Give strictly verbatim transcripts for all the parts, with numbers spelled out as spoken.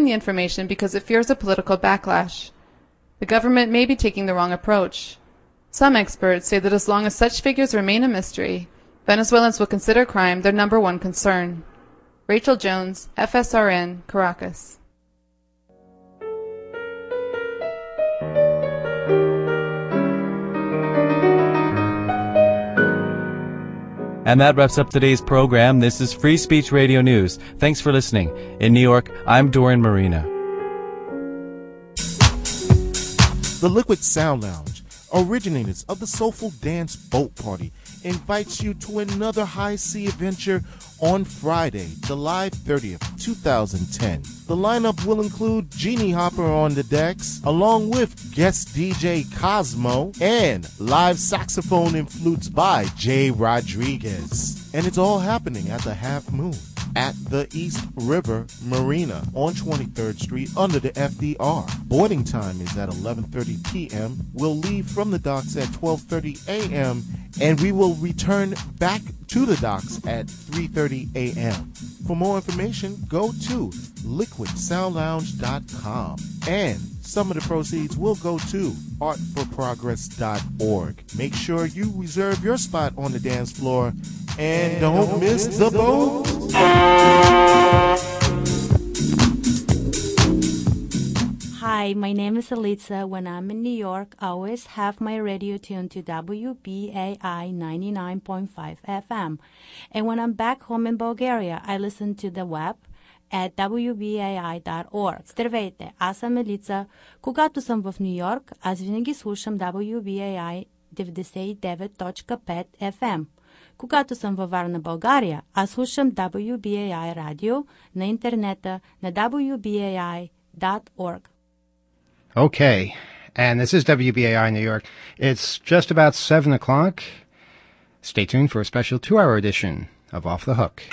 withholding the information because it fears a political backlash. The government may be taking the wrong approach. Some experts say that as long as such figures remain a mystery, Venezuelans will consider crime their number one concern. Rachel Jones, F S R N, Caracas. And that wraps up today's program. This is Free Speech Radio News. Thanks for listening. In New York, I'm Doran Marina. The Liquid Sound Lounge, originators of the Soulful Dance Boat Party, invites you to another high sea adventure on Friday, July thirtieth, twenty ten. The lineup will include Jeannie Hopper on the decks, along with guest D J Cosmo and live saxophone and flutes by Jay Rodriguez. And it's all happening at the Half Moon at the East River Marina on twenty-third Street under the F D R. Boarding time is at eleven thirty p.m. We'll leave from the docks at twelve thirty a.m. and we will return back to the docks at three thirty a.m. For more information, go to liquid sound lounge dot com, and some of the proceeds will go to art for progress dot org. Make sure you reserve your spot on the dance floor, and don't, don't miss, miss the boat. Hi, my name is Elitza. When I'm in New York, I always have my radio tuned to W B A I ninety-nine point five F M. And when I'm back home in Bulgaria, I listen to the web at W B A I dot org. Здравейте, аз съм Елица. Когато съм в Ню Йорк, аз винаги слушам W B A I деветдесет и девет точка пет F M. Когато съм във Варна, България, аз слушам W B A I радио на интернета на W B A I dot org. Okay, and this is W B A I New York. It's just about seven o'clock. Stay tuned for a special two-hour edition of Off the Hook.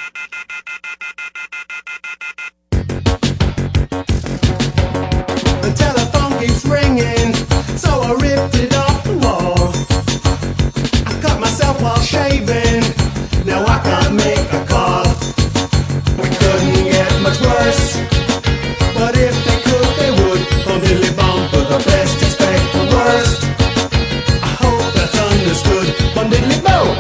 The telephone keeps ringing, so I ripped it off the wall. I cut myself while shaving, now I can't make a call. We couldn't get much worse, but if they could, they would. From Dilly Bomb for the best, expect the worst. I hope that's understood. From Dilly Bomb.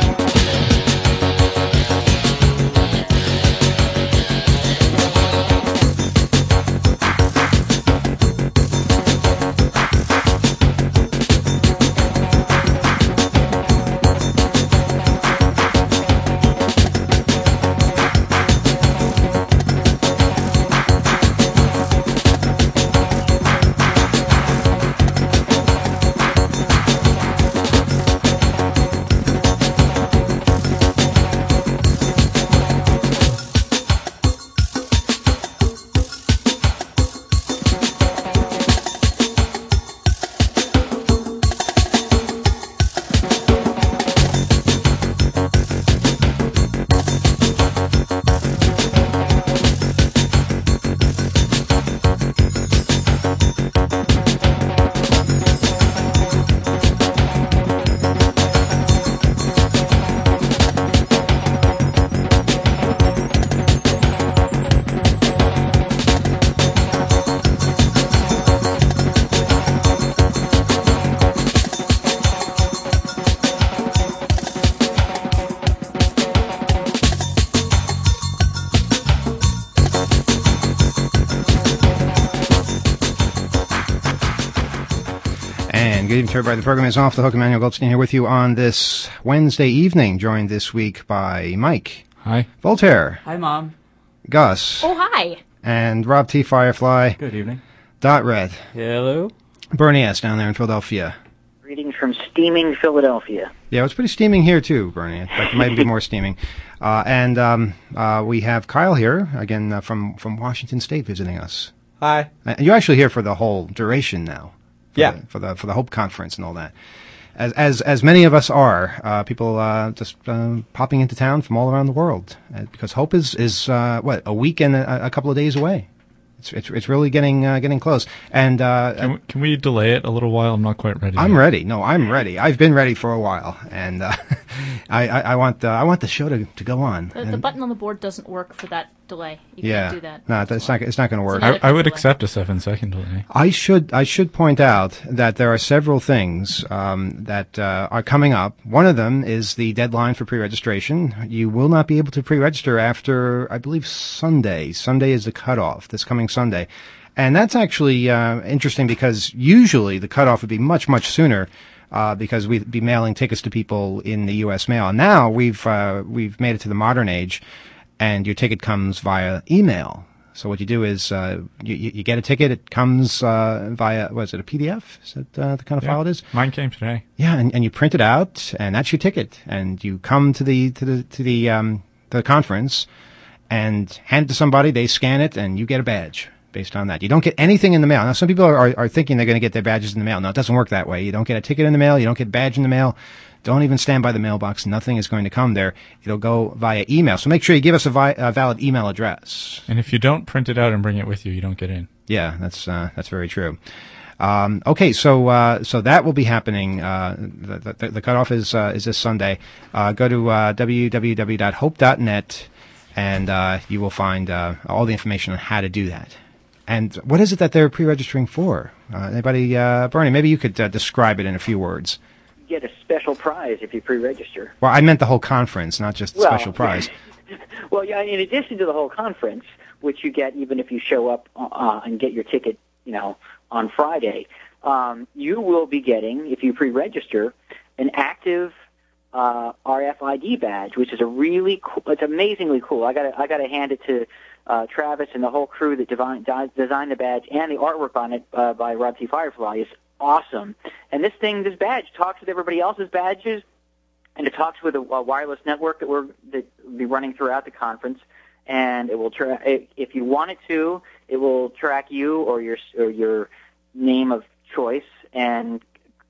Good evening to everybody. The program is Off the Hook. Emmanuel Goldstein here with you on this Wednesday evening, joined this week by Mike. Hi. Voltaire. Hi, Mom. Gus. Oh, hi. And Rob T. Firefly. Good evening. Dot Red. Hello. Bernie S. down there in Philadelphia. Greetings from steaming Philadelphia. Yeah, it's pretty steaming here too, Bernie. In fact, it might be more steaming. Uh, and um, uh, we have Kyle here, again, uh, from, from Washington State visiting us. Hi. Uh, you're actually here for the whole duration now. For yeah. The, for the for the Hope Conference and all that. As as as many of us are, uh, people uh, just uh, popping into town from all around the world, uh, because Hope is is uh, what a week and a, a couple of days away. It's it's it's really getting uh, getting close. And uh, can, we, can we delay it a little while? I'm not quite ready. I'm yet. ready. No, I'm ready. I've been ready for a while, and uh, I, I, I want uh, I want the show to, to go on. The, the button on the board doesn't work for that delay. You yeah, can't do that. no, it's not. It's not going to work. I, I would accept a seven-second delay. I should I should point out that there are several things um, that uh, are coming up. One of them is the deadline for pre-registration. You will not be able to pre-register after, I believe, Sunday. Sunday is the cutoff. This coming Sunday, and that's actually uh, interesting because usually the cutoff would be much much sooner. Uh, because we'd be mailing tickets to people in the U S mail. And now we've uh, we've made it to the modern age, and your ticket comes via email. So what you do is uh, you, you get a ticket. It comes uh, via, what is it, a P D F? Is that uh, the kind of yeah, file it is? Mine came today. Yeah, and, and you print it out, and that's your ticket. And you come to the to the to the um, the conference, and hand it to somebody. They scan it, and you get a badge. Based on that, you don't get anything in the mail. Now, some people are, are, are thinking they're going to get their badges in the mail. No, it doesn't work that way. You don't get a ticket in the mail. You don't get a badge in the mail. Don't even stand by the mailbox. Nothing is going to come there. It'll go via email. So make sure you give us a, vi- a valid email address. And if you don't print it out and bring it with you, you don't get in. Yeah, that's uh, that's very true. Um, okay, so uh, so that will be happening. Uh, the, the, the cutoff is uh, is this Sunday. Uh, go to uh, w w w dot hope dot net, and uh, you will find uh, all the information on how to do that. And what is it that they're pre-registering for? Uh, anybody, uh, Bernie, maybe you could uh, describe it in a few words. You get a special prize if you pre-register. Well, I meant the whole conference, not just the well, special prize. Well, yeah, in addition to the whole conference, which you get even if you show up uh, and get your ticket, you know, on Friday, um, you will be getting, if you pre-register, an active uh, R F I D badge, which is a really cool, it's amazingly cool. I got I got to hand it to Uh, Travis and the whole crew that divine, designed the badge, and the artwork on it uh, by Rob T. Firefly is awesome. And this thing, this badge, talks with everybody else's badges, and it talks with a, a wireless network that we're that will be running throughout the conference. And it will, tra- if you want it to, it will track you or your or your name of choice, and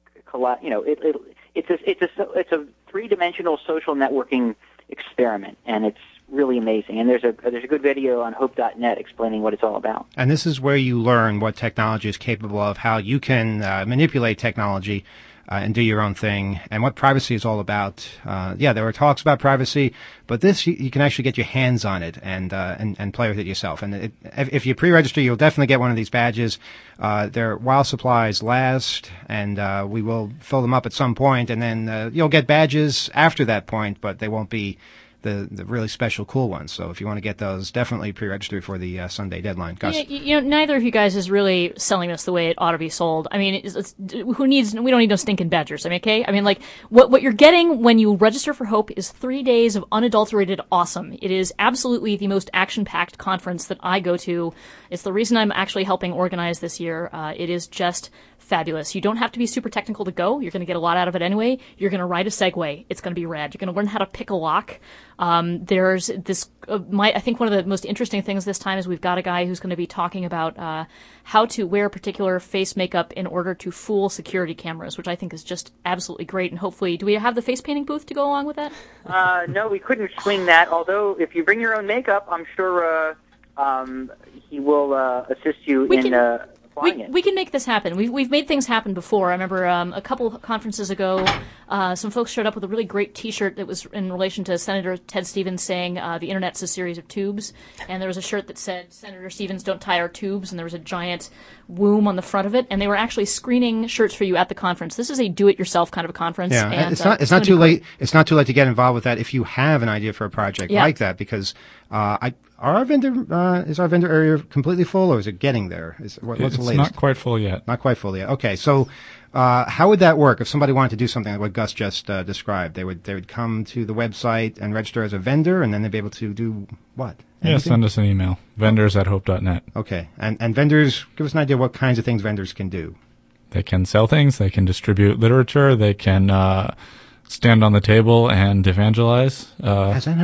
you know, it, it it's a it's a it's a three-dimensional social networking experiment, and it's really amazing. And there's a there's a good video on hope dot net explaining what it's all about. And this is where you learn what technology is capable of, how you can uh, manipulate technology uh, and do your own thing, and what privacy is all about. Uh, yeah, there were talks about privacy, but this, you, you can actually get your hands on it and uh, and, and play with it yourself. And it, if, if you pre-register, you'll definitely get one of these badges. Uh, they're while supplies last, and uh, we will fill them up at some point, and then uh, you'll get badges after that point, but they won't be the the really special cool ones. So if you want to get those, definitely pre-register for the uh, Sunday deadline. Gus? You, you know, neither of you guys is really selling us the way it ought to be sold. I mean, it's, it's, who needs? We don't need no stinking badgers. I mean, okay. I mean, like what what you're getting when you register for Hope is three days of unadulterated awesome. It is absolutely the most action-packed conference that I go to. It's the reason I'm actually helping organize this year. Uh, it is just fabulous. You don't have to be super technical to go. You're going to get a lot out of it anyway. You're going to ride a Segway. It's going to be rad. You're going to learn how to pick a lock. Um, there's this, uh, my, I think one of the most interesting things this time is we've got a guy who's going to be talking about uh, how to wear particular face makeup in order to fool security cameras, which I think is just absolutely great. And hopefully, do we have the face painting booth to go along with that? Uh, no, we couldn't swing that, although if you bring your own makeup, I'm sure uh, um, he will uh, assist you we in... Can- uh, We, we can make this happen. We've, we've made things happen before. I remember um, a couple of conferences ago, uh, some folks showed up with a really great T-shirt that was in relation to Senator Ted Stevens saying uh, the Internet's a series of tubes. And there was a shirt that said, Senator Stevens, don't tie our tubes. And there was a giant womb on the front of it. And they were actually screening shirts for you at the conference. This is a do-it-yourself kind of a conference. Yeah, and, it's uh, not. It's, it's not too late. great. It's not too late to get involved with that if you have an idea for a project Yeah. like that. Because uh, I, are our vendor uh, is our vendor area completely full, or is it getting there? Is what, what's it's the latest? not quite full yet. Not quite full yet. Okay, so uh, how would that work if somebody wanted to do something like what Gus just uh, described? They would they would come to the website and register as a vendor, and then they'd be able to do what? Yeah, Anything? send us an email. Vendors at hope dot net. Okay, and and vendors, give us an idea what kinds of things vendors can do. They can sell things. They can distribute literature. They can uh, stand on the table and evangelize. Uh, Has that happened?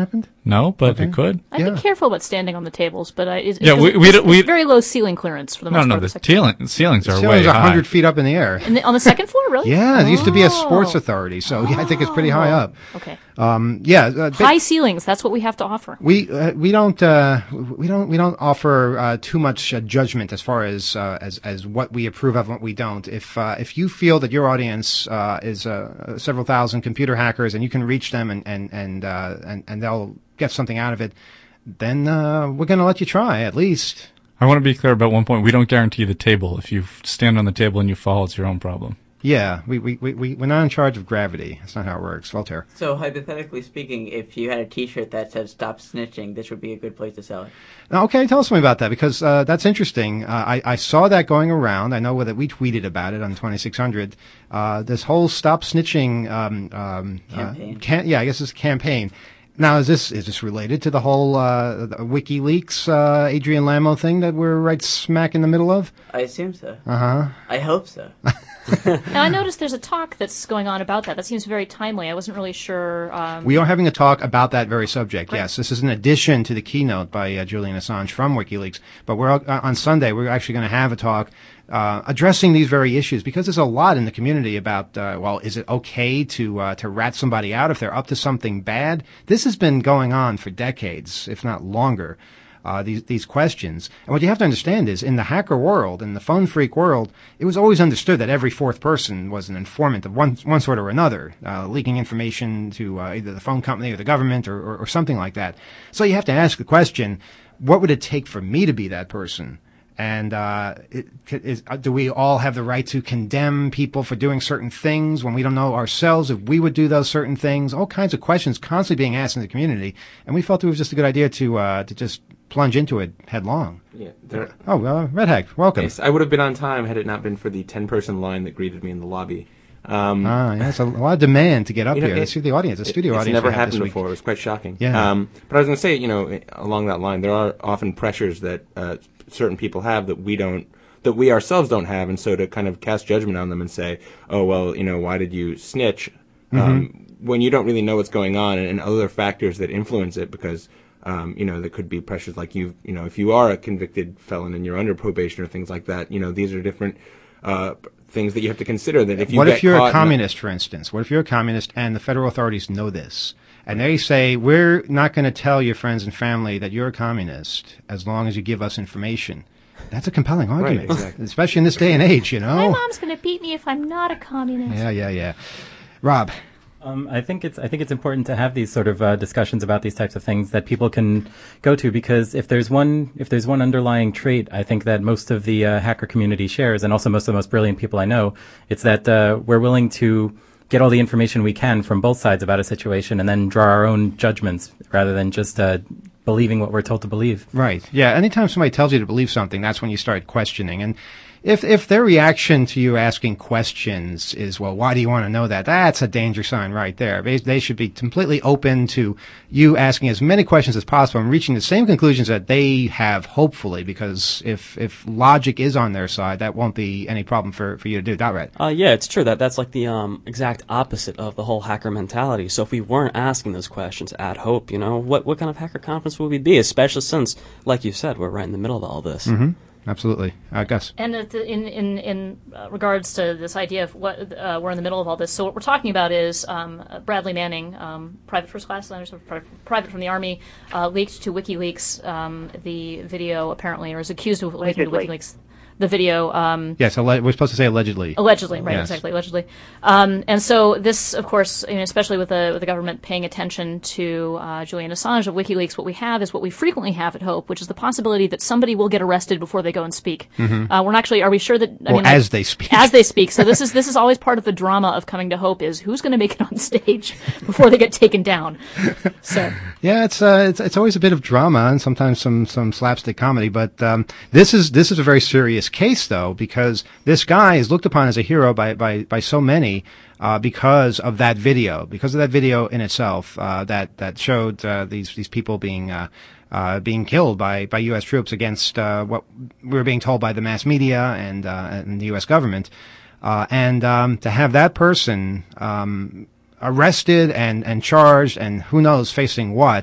No, but Okay. it could. I'd Yeah. be careful about standing on the tables, but I, it, Yeah, it- we- it's- we it's don't- we- very low ceiling clearance for the No, most no, part. the of second floor. ceiling, ceilings are The way ceiling's high. one hundred feet up in the air. In the, on the second floor, really? Yeah, it used to be a sports Oh. authority, so yeah, I think it's pretty high up. Okay. Um, yeah, uh, but High ceilings. That's what we have to offer. we uh, we don't uh, we don't we don't offer uh, too much uh, judgment as far as uh, as as what we approve of and what we don't. If uh, if you feel that your audience uh, is uh, several thousand computer hackers and you can reach them and and and uh, and, and they'll get something out of it, then uh, we're going to let you try at least. I want to be clear about one point. We don't guarantee the table. If you stand on the table and you fall, it's your own problem. Yeah, we we we we- we're not in charge of gravity. That's not how it works. Voltaire. So hypothetically speaking, if you had a T-shirt that said "Stop snitching," this would be a good place to sell it. Okay, tell us something about that because uh, that's interesting. Uh, I, I saw that going around. I know that we tweeted about it on twenty-six hundred. Uh, this whole "Stop Snitching" um, um, Campaign. Uh, can, yeah, I guess it's a campaign. Now, is this is this related to the whole uh, the WikiLeaks uh, Adrian Lamo thing that we're right smack in the middle of? I assume so. Uh huh. I hope so. Now, I noticed there's a talk that's going on about that. That seems very timely. I wasn't really sure. Um, We are having a talk about that very subject. Yes, this is an addition to the keynote by uh, Julian Assange from WikiLeaks. But we're uh, on Sunday. We're actually going to have a talk uh, addressing these very issues because there's a lot in the community about. Uh, well, is it okay to uh, to rat somebody out if they're up to something bad? This has been going on for decades, if not longer. Uh, these these questions. And what you have to understand is, in the hacker world, in the phone freak world, it was always understood that every fourth person was an informant of one one sort or another, uh, leaking information to uh, either the phone company or the government or, or, or something like that. So you have to ask the question, what would it take for me to be that person? And uh, it, is, uh, do we all have the right to condemn people for doing certain things when we don't know ourselves if we would do those certain things? All kinds of questions constantly being asked in the community, and we felt it was just a good idea to uh, to just plunge into it headlong. Yeah. There, Oh, uh, Red Hack, welcome. yes, I would have been on time had it not been for the ten-person line that greeted me in the lobby. Um, Ah, yeah, it's a, a lot of demand to get up You know, here. it- Let's see the audience, the it- studio it's audience. never we have happened this week. before. It was quite shocking. Yeah. Um, but I was going to say, you know, along that line, there are often pressures that uh, certain people have that we don't, that we ourselves don't have, and so to kind of cast judgment on them and say, oh well, you know, why did you snitch? Mm-hmm. Um, when you don't really know what's going on and, and other factors that influence it, because um, you know, there could be pressures like you, you know, if you are a convicted felon and you're under probation or things like that, you know, these are different uh, things that you have to consider. That if you What get if you're caught a in communist, for instance? What if you're a communist and the federal authorities know this? And they say, we're not going to tell your friends and family that you're a communist as long as you give us information. That's a compelling argument, exactly. especially in this day and age, you My know? mom's going to beat me if I'm not a communist. Yeah, yeah, yeah. Rob. Um, I think it's I think it's important to have these sort of uh, discussions about these types of things that people can go to, because if there's one if there's one underlying trait I think that most of the uh, hacker community shares, and also most of the most brilliant people I know, it's that uh, we're willing to get all the information we can from both sides about a situation and then draw our own judgments rather than just uh, believing what we're told to believe. Right. Yeah. Anytime somebody tells you to believe something, that's when you start questioning. And if if their reaction to you asking questions is, well, why do you want to know that? That's a danger sign right there. They, they should be completely open to you asking as many questions as possible and reaching the same conclusions that they have, hopefully, because if if logic is on their side, that won't be any problem for, for you to do. That right? Uh, yeah, it's true. That that's like the um, exact opposite of the whole hacker mentality. So if we weren't asking those questions at Hope, you know, what what kind of hacker conference would we be? Especially since, like you said, we're right in the middle of all this. Mm-hmm. Absolutely. Uh, Gus. And at the, in in in uh, regards to this idea of what uh, we're in the middle of all this, so what we're talking about is um, uh, Bradley Manning, um, private first class, I understand, pri- private from the Army, uh, leaked to WikiLeaks um, the video apparently, or is accused of leaking to Allegedly. WikiLeaks the video. Um, Yes, alle- we're supposed to say allegedly. Allegedly, right? Yes. Exactly, allegedly. Um, and so this, of course, you know, especially with the with the government paying attention to uh, Julian Assange of WikiLeaks, what we have is what we frequently have at Hope, which is the possibility that somebody will get arrested before they go and speak. Mhm. Uh, we're not actually. Are we sure that? I Or mean, like, as they speak. As they speak. So this is this is always part of the drama of coming to Hope is who's going to make it on stage before they get taken down. So. Yeah, it's uh, it's it's always a bit of drama and sometimes some some slapstick comedy, but um, this is this is a very serious case though, because this guy is looked upon as a hero by by by so many uh, because of that video, because of that video in itself uh, that that showed uh, these these people being. Uh, Uh, being killed by, by U S troops against uh, what we were being told by the mass media and uh, and the U S government, uh, and um, to have that person um, arrested and, and charged and who knows facing what,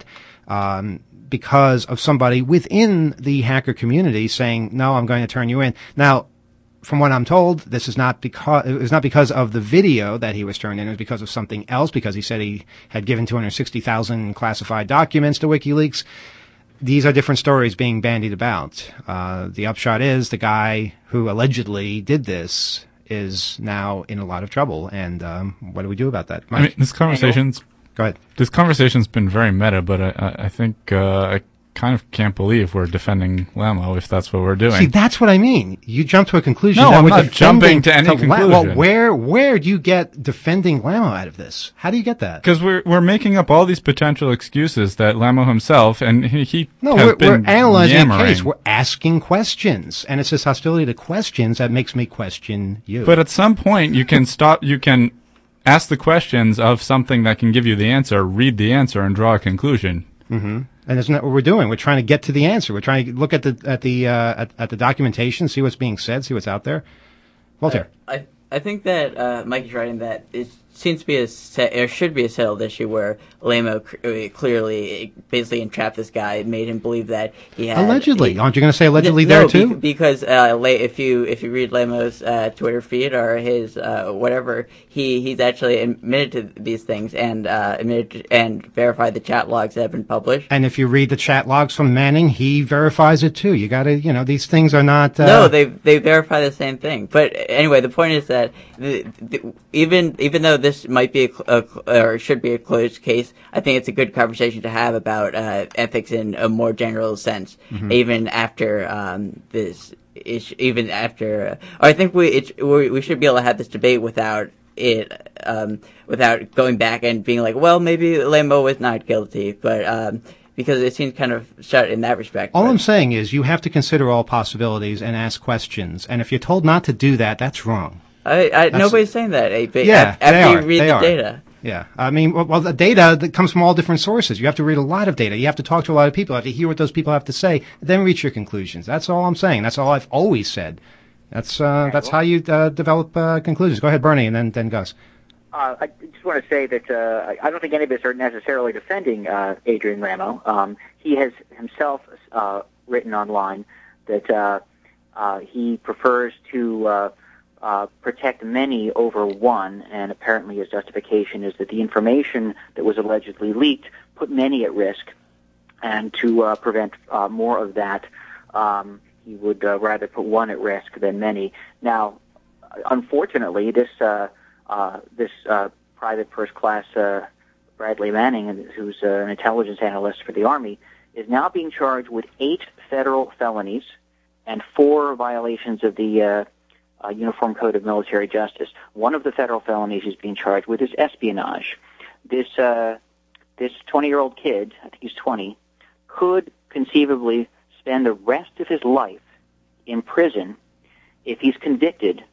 um, because of somebody within the hacker community saying, no, I'm going to turn you in. Now, from what I'm told, this is not because, it was not because of the video that he was turned in. It was because of something else, because he said he had given two hundred sixty thousand classified documents to WikiLeaks. These are different stories being bandied about. Uh, the upshot is the guy who allegedly did this is now in a lot of trouble. And um, what do we do about that? Mike? I mean, this conversation's Go ahead. This conversation's been very meta, but I, I, I think uh, I kind of can't believe we're defending Lamo if that's what we're doing. See, that's what I mean. You jump to a conclusion. No, that I'm we're not jumping defending to any La- conclusion. well, where where do you get defending Lamo out of this? How do you get that? Because we're we're making up all these potential excuses that Lamo himself and he, he No, has we're, been we're analyzing yammering. a case. We're asking questions, and it's this hostility to questions that makes me question you. But at some point, you can stop. You can ask the questions of something that can give you the answer, read the answer, and draw a conclusion. Mm-hmm. And isn't that what we're doing? We're trying to get to the answer. We're trying to look at the at the uh, at, at the documentation, see what's being said, see what's out there. Voltaire. I I think that uh, Mike is right in that it seems to be a set, or should be a settled issue where Lamo c- clearly basically entrapped this guy and made him believe that he had Allegedly, he, aren't you going to say allegedly no, there no, too? be- because uh, La- if you if you read Lamo's uh, Twitter feed or his uh, whatever, he, he's actually admitted to these things and uh, admitted to, and verified the chat logs that have been published. And if you read the chat logs from Manning, he verifies it too. You got to, you know, these things are not. Uh, No, they they verify the same thing. But anyway, the point is that the, the, even even though this might be a, a or should be a closed case, I think it's a good conversation to have about uh, ethics in a more general sense, Mm-hmm. Mhm. even after um, this issue, even after. Uh, or I think we, it, we we should be able to have this debate without it um, without going back and being like, well, maybe Lamo was not guilty, but. Um, Because it seems kind of shut in that respect. All but- I'm saying is you have to consider all possibilities and ask questions. And if you're told not to do that, that's wrong. I, I, That's- nobody's saying that. eh, But Yeah, af- after they you are. read They the are. data. Yeah. I mean, well, well, the data that comes from all different sources. You have to read a lot of data. You have to talk to a lot of people. You have to hear what those people have to say, then reach your conclusions. That's all I'm saying. That's all I've always said. That's uh, that's how you uh, develop uh, conclusions. Go ahead, Bernie, and then then Gus. Uh, I just want to say that uh, I- I don't think any of us are necessarily defending uh, Adrian Lamo. Um, he has himself uh, written online that uh, uh, he prefers to uh, uh, protect many over one, and apparently his justification is that the information that was allegedly leaked put many at risk, and to uh, prevent uh, more of that, um, he would uh, rather put one at risk than many. Now, unfortunately, this uh, uh, this uh, private first class uh, Bradley Manning, who's uh, an intelligence analyst for the Army, is now being charged with eight federal felonies and four violations of the uh, uh, Uniform Code of Military Justice. One of the federal felonies he's being charged with is espionage. This uh, this twenty-year-old kid, I think he's twenty, could conceivably spend the rest of his life in prison if he's convicted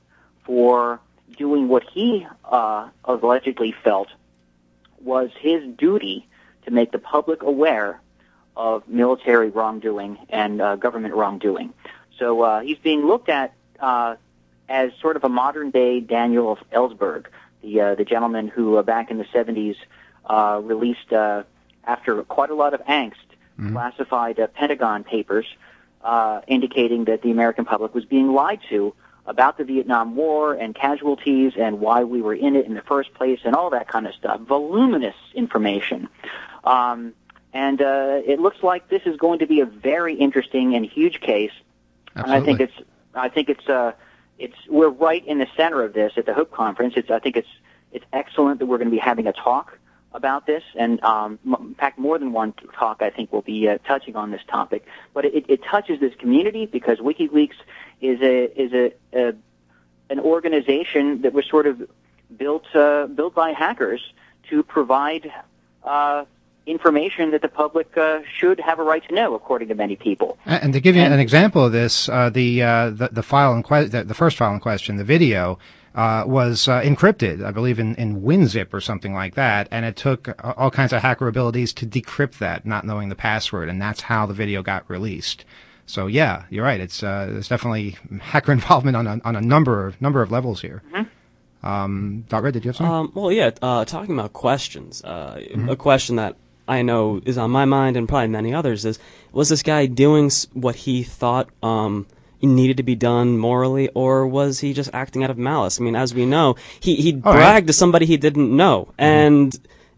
for doing what he uh, allegedly felt was his duty to make the public aware of military wrongdoing and uh, government wrongdoing. So uh, he's being looked at uh, as sort of a modern-day Daniel Ellsberg, the uh, the gentleman who uh, back in the seventies uh, released, uh, after quite a lot of angst, Mm-hmm. classified uh, Pentagon papers uh, indicating that the American public was being lied to about the Vietnam War and casualties and why we were in it in the first place and all that kind of stuff. Voluminous information. Um, and uh, it looks like this is going to be a very interesting and huge case. And I think it's, I think it's, uh, it's, we're right in the center of this at the Hope Conference. It's, I think it's, it's excellent that we're going to be having a talk about this, and um, in fact, more than one talk I think will be uh, touching on this topic. But it, it touches this community because WikiLeaks is a is a, a an organization that was sort of built uh, built by hackers to provide uh, information that the public uh, should have a right to know, according to many people. And and to give you an example of this, uh, the, uh, the the file in que- the, the first file in question, the video, uh, was uh, encrypted, I believe, in, in WinZip or something like that, and it took uh, all kinds of hacker abilities to decrypt that, not knowing the password, and that's how the video got released. So yeah, you're right. It's uh, there's definitely hacker involvement on a on a number of number of levels here. Mm-hmm. Um, Dot Red, did you have something? Um, well, yeah, uh, talking about questions, uh, Mm-hmm. a question that I know is on my mind and probably many others is, was this guy doing s- what he thought um, needed to be done morally, or was he just acting out of malice? I mean, as we know, he, he All bragged right. to somebody he didn't know, and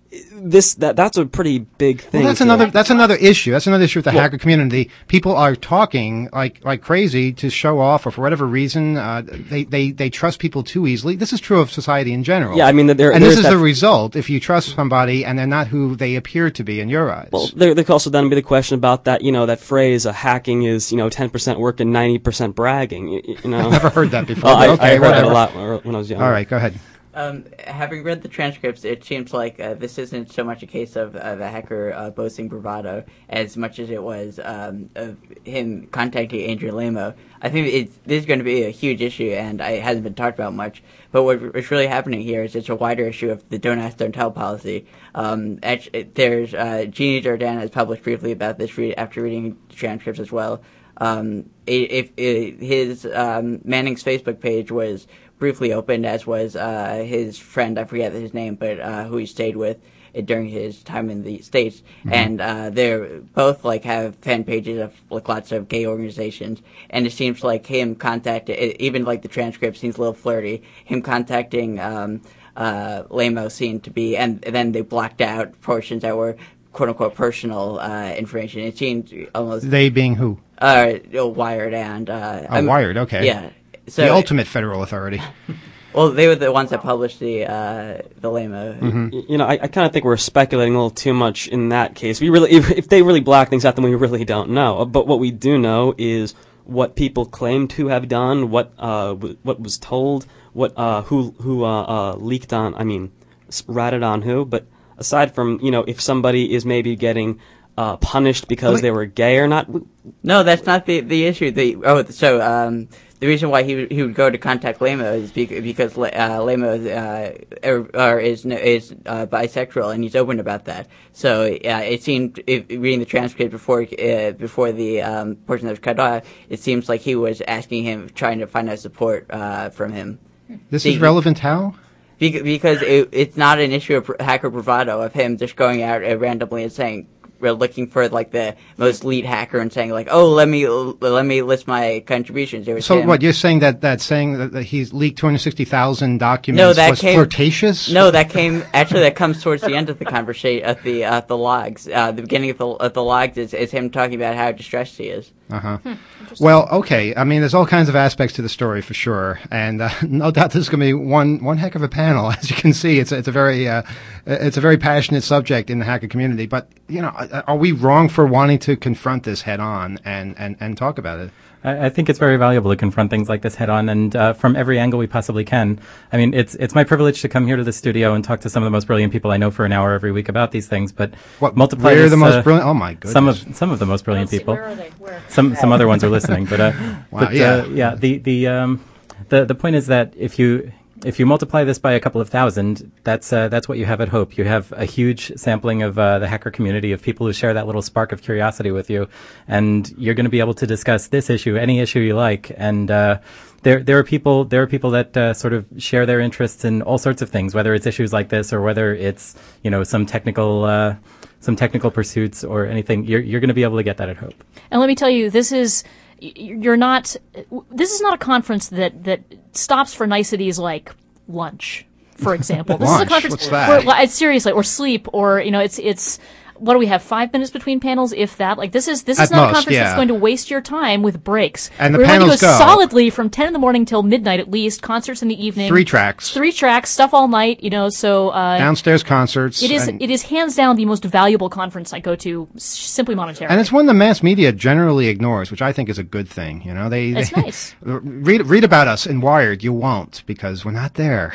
this that that's a pretty big thing. Well, that's to- another that's another issue. That's another issue with the Well- hacker community. People are talking like like crazy to show off, or for whatever reason, uh, they, they they trust people too easily. This is true of society in general. Yeah, I mean, there- and this there's is that- the result if you trust somebody and they're not who they appear to be in your eyes. Well, there, there could also then be the question about that, you know, that phrase, uh, hacking is, you know, ten percent work and ninety percent bragging, you, you know. I've never heard that before. Well, I, but okay, I heard whatever. it a lot when when I was young. All right, go ahead. Um, having read the transcripts, it seems like uh, this isn't so much a case of uh, the hacker uh, boasting bravado as much as it was um, of him contacting Andrew Lamo. I think it's, this is going to be a huge issue, and it hasn't been talked about much. But what, what's really happening here is it's a wider issue of the don't ask, don't tell policy. Um, actually, there's uh, Jeannie Jordan has published briefly about this re- after reading the transcripts as well. Um, if, if his um, Manning's Facebook page was briefly opened, as was uh, his friend, I forget his name, but uh, who he stayed with during his time in the States. Mhm. And uh, they're both like have fan pages of like lots of gay organizations. And it seems like him contacted, even like the transcript seems a little flirty, him contacting um, uh, Lamo seemed to be, and then they blocked out portions that were quote unquote personal uh, information. It seemed almost. They being who? Uh, Wired and uh, Oh, Wired, okay. Yeah. So the ultimate federal authority. Well, they were the ones that published the uh, the Lamo. Y- You know, I, I kind of think we're speculating a little too much in that case. We really, if, if they really black things out, then we really don't know. But what we do know is what people claim to have done, what uh, w- what was told, what uh, who who uh, uh, leaked on. I mean, s- ratted on who. But aside from, you know, if somebody is maybe getting uh, punished because Wait. they were gay or not. w- No, that's not the the issue. The oh, so um, the reason why he would, he would go to contact Lamo is bec- because uh, Lamo uh, er, or is is uh, bisexual, and he's open about that. So uh, it seemed, if, reading the transcript before uh, before the um, portion that was cut off, it seems like he was asking him, trying to find out support uh, from him. This See, is relevant how? Bec- Because it, it's not an issue of hacker bravado of him just going out uh, randomly and saying, we're looking for like the most lead hacker and saying like, oh, let me let me list my contributions. It was So him. what, you're saying that, that saying that, that he's leaked two hundred sixty thousand documents No, that was came flirtatious? No, that came actually. That comes towards the end of the conversation at the uh, the logs. Uh, the beginning of the of the logs is, is him talking about how distressed he is. Uh-huh. Well, okay. I mean, there's all kinds of aspects to the story for sure, and uh, no doubt this is going to be one one heck of a panel. As you can see, it's a, it's a very uh, it's a very passionate subject in the hacker community. But you know, are we wrong for wanting to confront this head on and, and, and talk about it? I I think it's very valuable to confront things like this head on and uh, from every angle we possibly can. I mean, it's it's my privilege to come here to the studio and talk to some of the most brilliant people I know for an hour every week about these things. But What, multiply we're this, the most uh, brilliant? Oh my goodness! Some of some of the most brilliant Let's see, people. where are they? Where? Some some other ones are listening, but uh, Wow, but yeah. uh, yeah. The the um the the point is that if you if you multiply this by a couple of thousand, that's uh, that's what you have at Hope. You have a huge sampling of uh, the hacker community of people who share that little spark of curiosity with you, and you're going to be able to discuss this issue, any issue you like, and uh, there there are people there are people that uh, sort of share their interests in all sorts of things, whether it's issues like this or whether it's you know some technical uh, some technical pursuits or anything. You're you're going to be able to get that at Hope. And let me tell you, this is you're not. This is not a conference that that stops for niceties like lunch, for example. This Lunch? is a conference What's that? where, like, seriously, or sleep, or you know, it's it's. What do we have? Five minutes between panels, if that. Like this is this is At not most, a conference yeah. that's going to waste your time with breaks. And the We're going to panels go go. solidly from ten in the morning till midnight at least. Concerts in the evening. Three tracks. Three tracks. Stuff all night. You know, so uh, Downstairs concerts. it is and, it is hands down the most valuable conference I go to, s- simply monetarily. and it's one the mass media generally ignores, which I think is a good thing. You know, they, It's they nice. read read about us in Wired. You won't, because we're not there.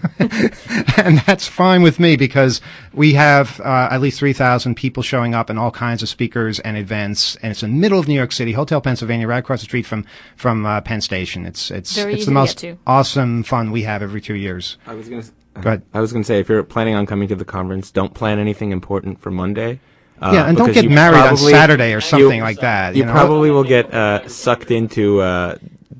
And that's fine with me, because we have uh, at least three thousand people showing up and all kinds of speakers and events, and it's in the middle of New York City, Hotel Pennsylvania, right across the street from from uh, Penn Station. It's it's Very it's easy the to most get to. awesome fun we have every two years. I was gonna. s- Go ahead. I was gonna say, if you're planning on coming to the conference, don't plan anything important for Monday. Uh, Yeah, and don't because get you married on probably- Saturday or something you- like that. You, You, know? probably will get uh, sucked into uh,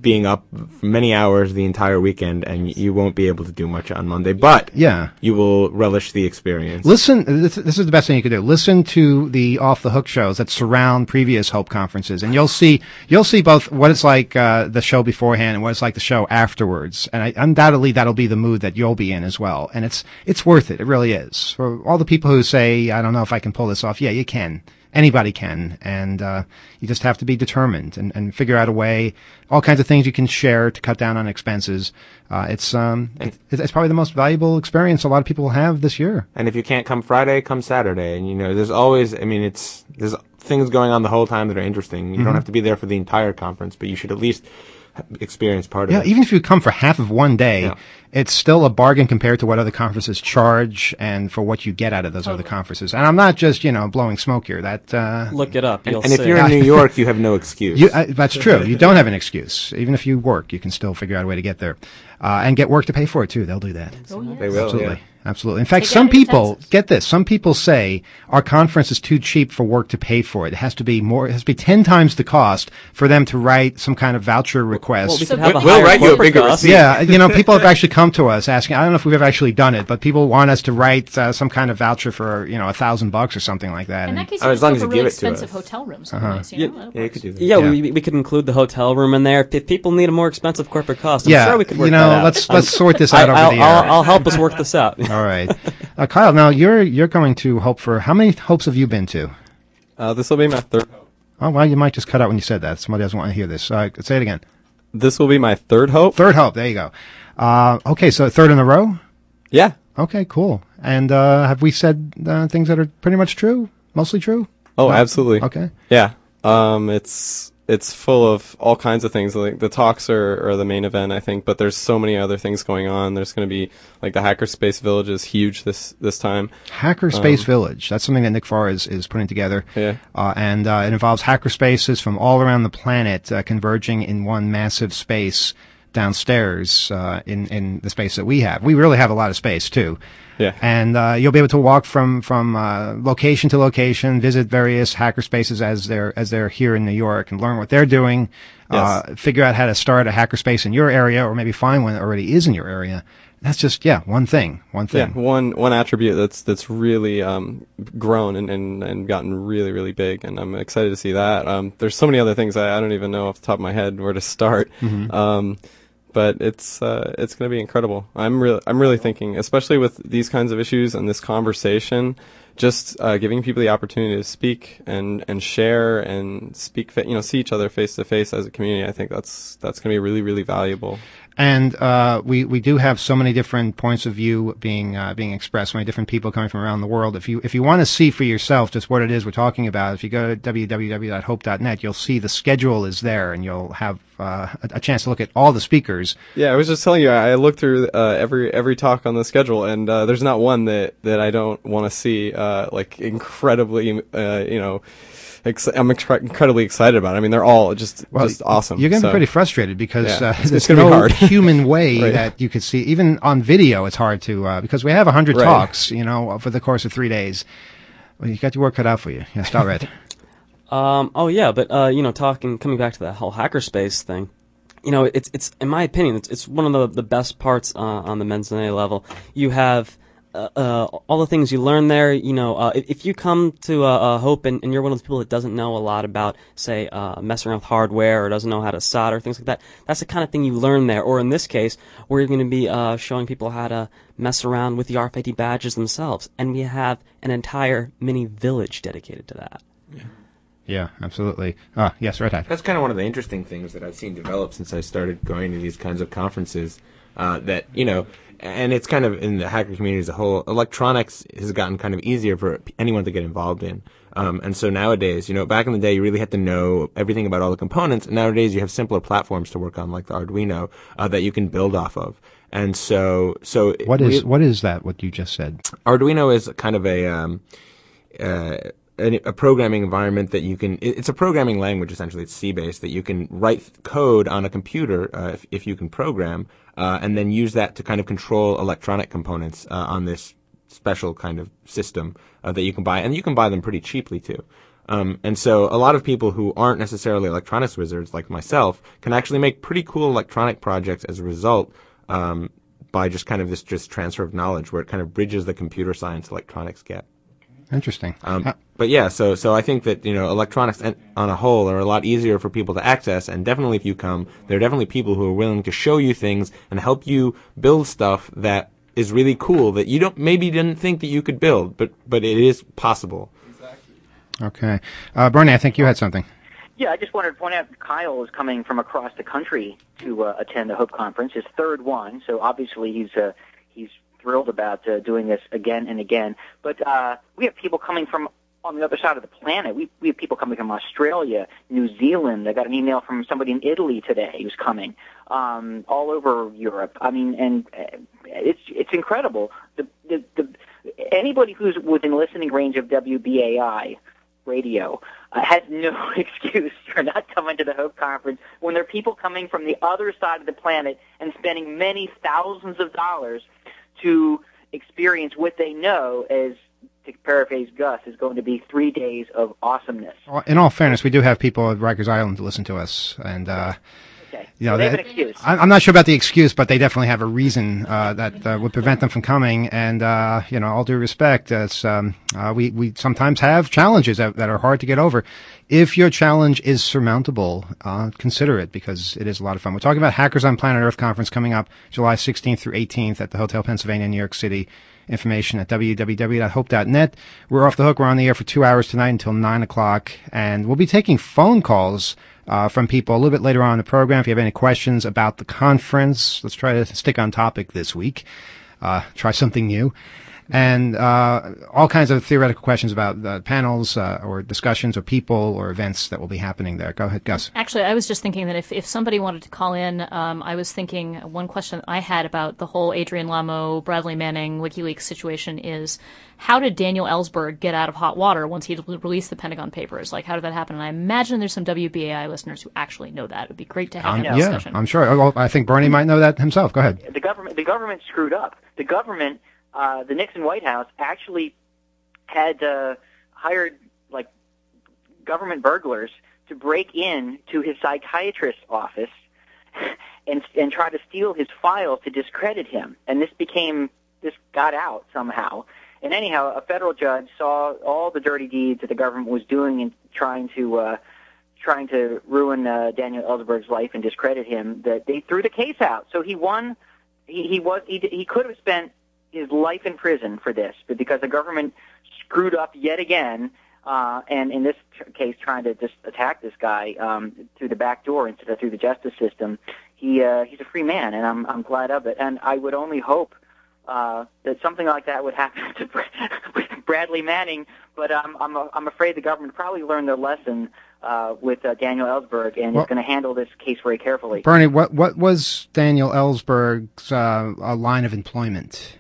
being up for many hours the entire weekend, and you won't be able to do much on Monday. But yeah, you will relish the experience. Listen, this, this is the best thing you can do. Listen to the Off the Hook shows that surround previous Hope conferences, and you'll see you'll see both what it's like uh, the show beforehand and what it's like the show afterwards. And I, undoubtedly, that'll be the mood that you'll be in as well. And it's it's worth it. It really is. For all the people who say, "I don't know if I can pull this off," yeah, you can. Anybody can, and uh, you just have to be determined and, and figure out a way. All kinds of things you can share to cut down on expenses. Uh, it's um, it, it's probably the most valuable experience a lot of people will have this year. And if you can't come Friday, come Saturday. And you know, there's always, I mean, it's there's things going on the whole time that are interesting. You Mm-hmm. don't have to be there for the entire conference, but you should at least experience part of Yeah, it. even if you come for half of one day, Yeah. it's still a bargain compared to what other conferences charge and for what you get out of those other conferences. And I'm not just, you know, blowing smoke here. That uh, Look it up. And, You'll and if see. you're in New York, you have no excuse. You, uh, that's true. You don't have an excuse. Even if you work, you can still figure out a way to get there. Uh, and get work to pay for it, too. They'll do that. Oh, yes. They will, Absolutely. yeah. Absolutely. In fact, Take it some out of your people, taxes. get this, some people say our conference is too cheap for work to pay for it. It has to be more, it has to be ten times the cost for them to write some kind of voucher request. Well, we So could have a we'll higher write you a corporate bigger cost. receipt. Yeah, you know, people have actually come to us asking, I don't know if we've ever actually done it, but people want us to write uh, some kind of voucher for, you know, a thousand bucks or something like that. In And- that case, Oh, you as just long go as for you really give it to expensive us. hotel rooms. Uh-huh. Someplace, you know? That Yeah, you works. could do that. Yeah, Yeah. We, we could include the hotel room in there. If, if people need a more expensive corporate cost, I'm yeah, sure we could work you know, that out. let's let's sort this out I, over I'll, the air. I'll, I'll help us work this out. All right, uh, Kyle. Now you're you're going to Hope for how many Hopes have you been to? Uh, this will be my third. Oh, well, you might just cut out when you said that. Somebody doesn't want to hear this. Uh, say it again. This will be my third Hope. Third Hope. There you go. Uh, okay, so third in a row. Yeah. Okay, cool. And uh, have we said uh, things that are pretty much true, mostly true? Oh, No? absolutely. Okay. Yeah. Um, it's it's full of all kinds of things. Like the talks are, are the main event, I think, but there's so many other things going on. There's going to be like the Hackerspace Village is huge this this time. Hackerspace Um, Village. That's something that Nick Farr is, is putting together. Yeah. Uh, and uh, it involves hackerspaces from all around the planet uh, converging in one massive space downstairs uh, in, in the space that we have. We really have a lot of space, too. Yeah. And uh, you'll be able to walk from from uh, location to location, visit various hackerspaces as they're as they're here in New York, and learn what they're doing. Uh, figure out how to start a hackerspace in your area, or maybe find one that already is in your area. That's just yeah, one thing, one Yeah, thing. one one attribute that's that's really um, grown and, and, and gotten really really big, and I'm excited to see that. Um, there's so many other things I, I don't even know off the top of my head where to start. Mhm. Um, but it's uh, it's going to be incredible. I'm really I'm really thinking, especially with these kinds of issues and this conversation, just uh, giving people the opportunity to speak and, and share and speak, fa- you know, see each other face to face as a community. I think that's that's going to be really really valuable. And uh, we we do have so many different points of view being uh, being expressed, so many different people coming from around the world. If you if you want to see for yourself just what it is we're talking about, if you go to w w w dot hope dot net, you'll see the schedule is there, and you'll have uh, a, a chance to look at all the speakers. Yeah, I was just telling you, I looked through uh, every every talk on the schedule, and uh, there's not one that, that I don't want to see. Uh, like incredibly, uh, you know, ex- I'm ex- incredibly excited about it. I mean, they're all just Well, just awesome. You're going to so. be pretty frustrated because Yeah, uh, it's- it's there's gonna be no hard. human way Right. that you could see. Even on video, it's hard to uh, because we have a hundred Right. talks, you know, over the course of three days. Well, you got your work cut out for you. Yeah, start right. Um, oh yeah, but uh, you know, talking coming back to that whole hackerspace thing, you know, it's it's in my opinion, it's it's one of the the best parts uh, on the Menzonet level. You have uh, uh, all the things you learn there. You know, uh, if, if you come to uh, uh, Hope and, and you're one of those people that doesn't know a lot about, say, uh, messing around with hardware or doesn't know how to solder, things like that, that's the kind of thing you learn there. Or in this case, we're going to be uh, showing people how to mess around with the R F I D badges themselves, and we have an entire mini village dedicated to that. Yeah, absolutely. Ah, yes, right. Eye. That's kind of one of the interesting things that I've seen develop since I started going to these kinds of conferences. Uh, that, you know, and it's kind of in the hacker community as a whole, electronics has gotten kind of easier for anyone to get involved in. Um, and so nowadays, you know, back in the day, you really had to know everything about all the components. And nowadays, you have simpler platforms to work on, like the Arduino, uh, that you can build off of. And so, so What is we- what is that? What you just said? Arduino is kind of a um, uh, a, a programming environment that you can. it- It's a programming language essentially. It's C based that you can write code on a computer uh, if, if you can program, uh, and then use that to kind of control electronic components uh, on this special kind of system uh, that you can buy, and you can buy them pretty cheaply too. Um, and so a lot of people who aren't necessarily electronics wizards like myself can actually make pretty cool electronic projects as a result, um, by just kind of this just transfer of knowledge where it kind of bridges the computer science electronics gap. Interesting. Um, Uh, but yeah, so so I think that, you know, electronics en- on a whole are a lot easier for people to access, and definitely if you come, there are definitely people who are willing to show you things and help you build stuff that is really cool that you don't maybe didn't think that you could build, but but it is possible. Okay. Uh, Bernie, I think you had something. Yeah, I just wanted to point out Kyle is coming from across the country to uh, attend the Hope Conference, his third one. So obviously he's uh, he's thrilled about uh, doing this again and again. But uh, we have people coming from on the other side of the planet. We we have people coming from Australia, New Zealand. I got an email from somebody in Italy today who's coming. Um, all over Europe. I mean, and uh, it's it's incredible. The, the the anybody who's within listening range of W B A I radio uh, has no excuse for not coming to the Hope Conference when there are people coming from the other side of the planet and spending many thousands of dollars to experience what they know as, to paraphrase Gus, is going to be three days of awesomeness. In all fairness, we do have people at Rikers Island to listen to us, and uh, Okay. you know, So they have that- an excuse. I- I'm not sure about the excuse, but they definitely have a reason uh, that uh, would prevent them from coming. And uh, you know, all due respect, it's, um, uh, we we sometimes have challenges that, that are hard to get over. If your challenge is surmountable, uh, consider it, because it is a lot of fun. We're talking about Hackers on Planet Earth conference coming up July sixteenth through eighteenth at the Hotel Pennsylvania, New York City. Information at w w w dot hope dot net. We're off the hook. We're on the air for two hours tonight until nine o'clock, and we'll be taking phone calls uh, from people a little bit later on in the program. If you have any questions about the conference, let's try to stick on topic this week. Uh, try something new. And uh, all kinds of theoretical questions about uh, panels uh, or discussions or people or events that will be happening there. Go ahead, Gus. Actually, I was just thinking that if, if somebody wanted to call in, um, I was thinking one question I had about the whole Adrian Lamo, Bradley Manning, WikiLeaks situation is, how did Daniel Ellsberg get out of hot water once he released the Pentagon Papers? Like, how did that happen? And I imagine there's some W B A I listeners who actually know that. It would be great to have Um, that yeah, discussion. I'm sure. Well, I think Bernie might know that himself. Go ahead. The government, the government screwed up. The government, uh, the Nixon White House actually had uh, hired like government burglars to break in to his psychiatrist's office and and try to steal his files to discredit him. And this became this got out somehow. And anyhow, a federal judge saw all the dirty deeds that the government was doing in trying to uh, trying to ruin uh, Daniel Ellsberg's life and discredit him. That they threw the case out. So he won. He, he was he, he could have spent his life in prison for this, but because the government screwed up yet again, uh, and in this tr- case trying to just attack this guy um, through the back door instead of through the justice system, he uh, he's a free man, and I'm I'm glad of it. And I would only hope uh, that something like that would happen to with Bradley Manning, but um, I'm I'm afraid the government probably learned their lesson uh, with uh, Daniel Ellsberg, and Well- is going to handle this case very carefully. Bernie, what what was Daniel Ellsberg's uh, uh, line of employment?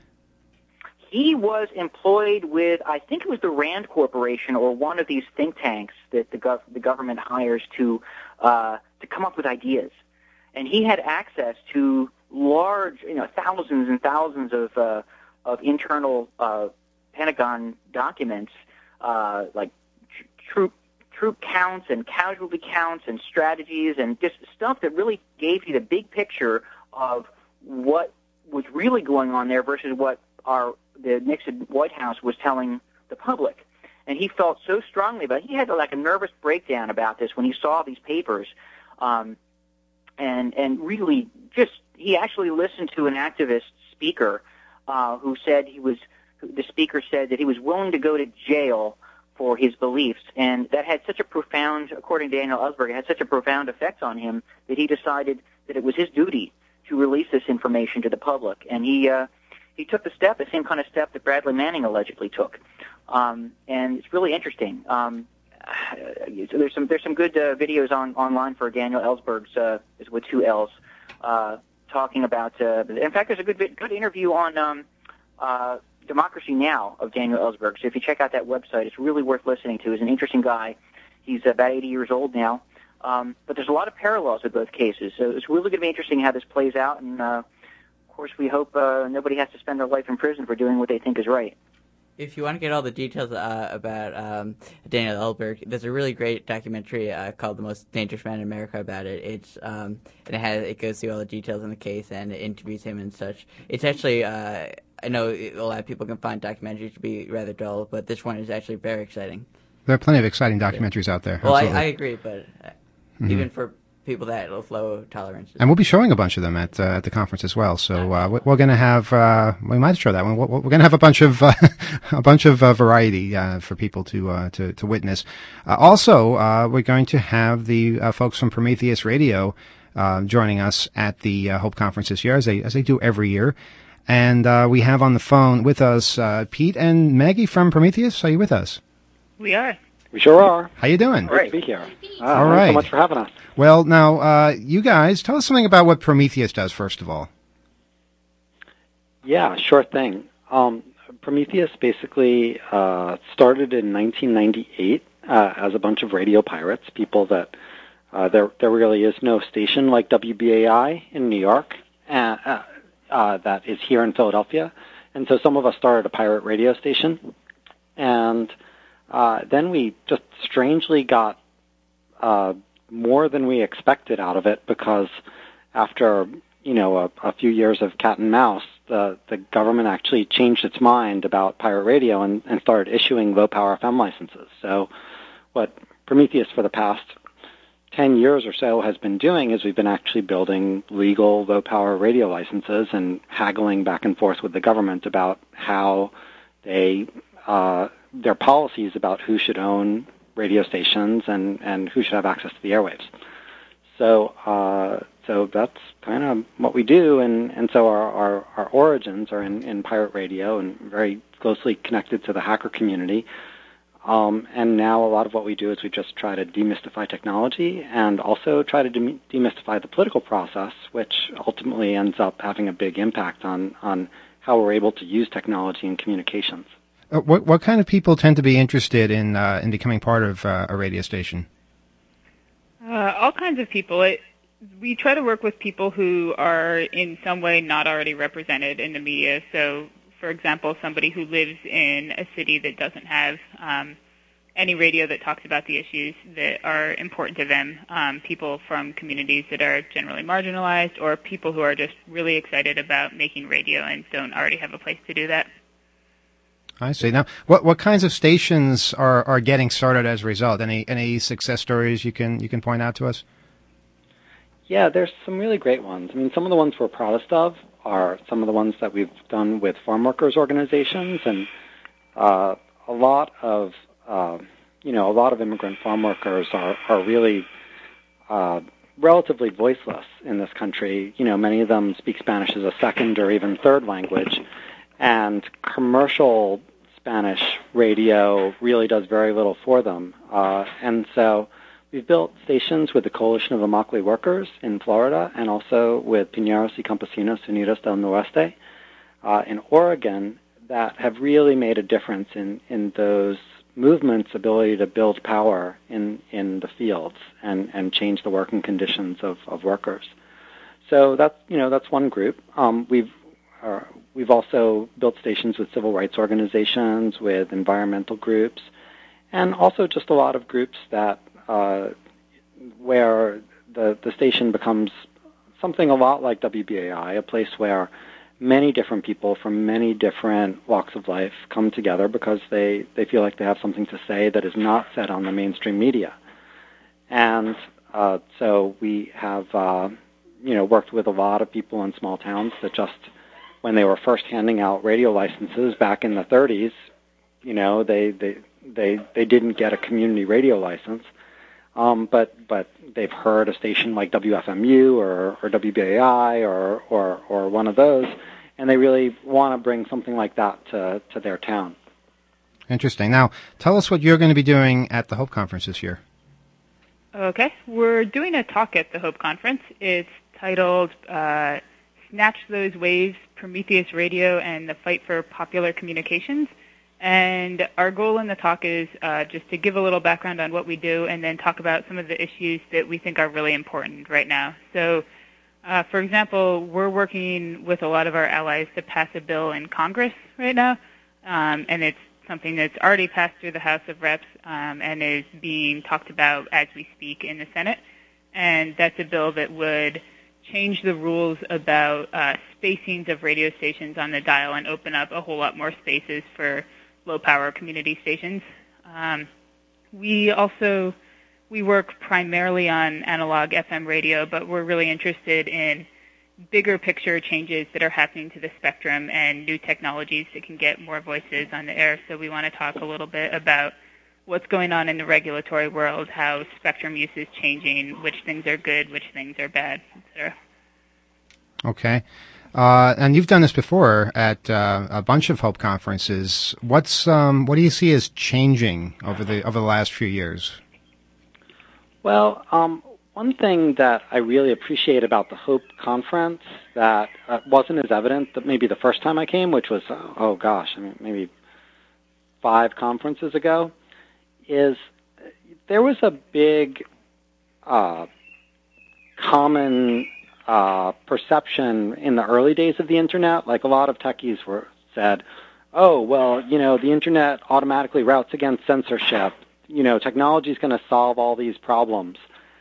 He was employed with, I think it was the Rand Corporation or one of these think tanks that the, gov- the government hires to uh, to come up with ideas, and he had access to large, you know, thousands and thousands of uh, of internal uh, Pentagon documents, uh, like tr- troop troop counts and casualty counts and strategies and just stuff that really gave you the big picture of what was really going on there versus what our the Nixon White House was telling the public. And he felt so strongly about it. He had like a nervous breakdown about this when he saw these papers. Um, and and really just, he actually listened to an activist speaker uh, who said he was, the speaker said that he was willing to go to jail for his beliefs. And that had such a profound, according to Daniel Ellsberg, it had such a profound effect on him that he decided that it was his duty to release this information to the public. And he, uh, he took the step, the same kind of step that Bradley Manning allegedly took. Um, and it's really interesting. Um, so there's some there's some good uh, videos on online for Daniel Ellsberg's uh, is with two L's uh, talking about. Uh, in fact, there's a good vid- good interview on um, uh, Democracy Now! Of Daniel Ellsberg. So if you check out that website, it's really worth listening to. He's an interesting guy. He's about eighty years old now. Um, but there's a lot of parallels with both cases. So it's really going to be interesting how this plays out. And uh, of course, we hope uh, nobody has to spend their life in prison for doing what they think is right. If you want to get all the details uh, about um, Daniel Ellsberg, there's a really great documentary uh, called "The Most Dangerous Man in America" about it. It's um, and it has it goes through all the details in the case and it interviews him and such. It's actually uh, I know a lot of people can find documentaries to be rather dull, but this one is actually very exciting. There are plenty of exciting documentaries out there. Well, I, absolutely. I agree, but uh, Mhm. even for people that have low tolerances. And we'll be showing a bunch of them at uh, at the conference as well. So uh, we- we're going to have uh, we might show that one. We're, we're going to have a bunch of uh, a bunch of uh, variety uh, for people to uh, to to witness. Uh, also, uh, we're going to have the uh, folks from Prometheus Radio uh, joining us at the uh, Hope Conference this year, as they as they do every year. And uh, we have on the phone with us uh, Pete and Maggie from Prometheus. Are you with us? We are. We sure are. How you doing? Great to be here. Uh, All thanks right. so much for having us. Well, now, uh, you guys, tell us something about what Prometheus does, first of all. Yeah, sure thing. Um, Prometheus basically uh, started in nineteen ninety-eight uh, as a bunch of radio pirates, people that uh, there there really is no station like W B A I in New York uh, uh, uh, that is here in Philadelphia. And so some of us started a pirate radio station, and uh, then we just strangely got uh, more than we expected out of it, because after you know a, a few years of cat and mouse, the the government actually changed its mind about pirate radio and, and started issuing low power F M licenses. So what Prometheus for the past ten years or so has been doing is we've been actually building legal low power radio licenses and haggling back and forth with the government about how they uh, their policies about who should own radio stations and, and who should have access to the airwaves. So uh, so that's kind of what we do, and, and so our, our, our origins are in, in pirate radio and very closely connected to the hacker community. Um, and now a lot of what we do is we just try to demystify technology and also try to dem- demystify the political process, which ultimately ends up having a big impact on, on how we're able to use technology in communications. Uh, what what kind of people tend to be interested in uh, in becoming part of uh, a radio station? Uh, all kinds of people. It, we try to work with people who are in some way not already represented in the media. So, for example, somebody who lives in a city that doesn't have um, any radio that talks about the issues that are important to them, um, people from communities that are generally marginalized, or people who are just really excited about making radio and don't already have a place to do that. I see. Now, what what kinds of stations are, are getting started as a result? Any any success stories you can you can point out to us? Yeah, there's some really great ones. I mean, some of the ones we're proudest of are some of the ones that we've done with farm workers organizations, and uh, a lot of uh, you know a lot of immigrant farm workers are are really uh, relatively voiceless in this country. You know, many of them speak Spanish as a second or even third language, and commercial Spanish radio really does very little for them. Uh, and so we've built stations with the Coalition of Immokalee Workers in Florida, and also with Piñeros y Campesinos Unidos del Noreste uh, in Oregon, that have really made a difference in, in those movements' ability to build power in, in the fields and, and change the working conditions of, of workers. So that's, you know, that's one group. Um, we've uh, we've also built stations with civil rights organizations, with environmental groups, and also just a lot of groups that uh, where the the station becomes something a lot like W B A I, a place where many different people from many different walks of life come together because they, they feel like they have something to say that is not said on the mainstream media. And uh, so we have, uh, you know, worked with a lot of people in small towns that just, when they were first handing out radio licenses back in the thirties, you know, they they they, they didn't get a community radio license. Um, but but they've heard a station like W F M U or, or W B A I or, or, or one of those, and they really want to bring something like that to, to their town. Interesting. Now, tell us what you're going to be doing at the Hope Conference this year. Okay, we're doing a talk at the Hope Conference. It's titled uh, Snatch Those Waves, Prometheus Radio and the Fight for Popular Communications. And our goal in the talk is uh, just to give a little background on what we do and then talk about some of the issues that we think are really important right now. So, uh, for example, we're working with a lot of our allies to pass a bill in Congress right now um, and it's something that's already passed through the House of Reps um, and is being talked about as we speak in the Senate. And that's a bill that would change the rules about uh, spacings of radio stations on the dial and open up a whole lot more spaces for low-power community stations. Um, we also we work primarily on analog F M radio, but we're really interested in bigger picture changes that are happening to the spectrum and new technologies that can get more voices on the air. So we want to talk a little bit about what's going on in the regulatory world, how spectrum use is changing, which things are good, which things are bad, et cetera. Okay. Uh, and you've done this before at uh, a bunch of Hope conferences. What's um, what do you see as changing over the over the last few years? Well, um, one thing that I really appreciate about the Hope conference that uh, wasn't as evident that maybe the first time I came, which was uh, oh gosh, I mean maybe five conferences ago, is there was a big uh, common uh, perception in the early days of the internet. Like a lot of techies were said, oh, well, you know, the internet automatically routes against censorship. You know, technology is going to solve all these problems.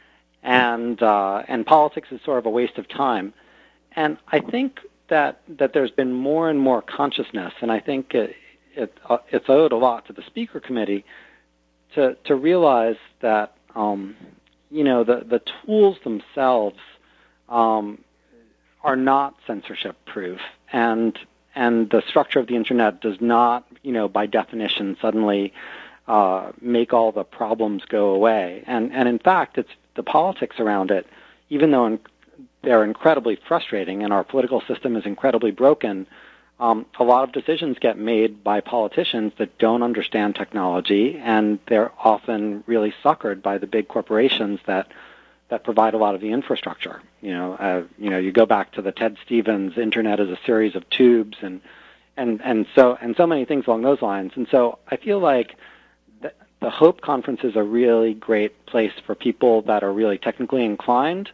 And uh, and politics is sort of a waste of time. And I think that that there's been more and more consciousness, and I think it, it uh, it's owed a lot to the speaker committee to to realize that um, you know the the tools themselves um, are not censorship proof, and and the structure of the internet does not, you know, by definition suddenly uh, make all the problems go away. And and in fact, it's the politics around it, even though in, they're incredibly frustrating and our political system is incredibly broken. Um, a lot of decisions get made by politicians that don't understand technology, and they're often really suckered by the big corporations that that provide a lot of the infrastructure. You know, uh, you know, you go back to the Ted Stevens "Internet as a series of tubes," and and and so and so many things along those lines. And so I feel like the, the Hope Conference is a really great place for people that are really technically inclined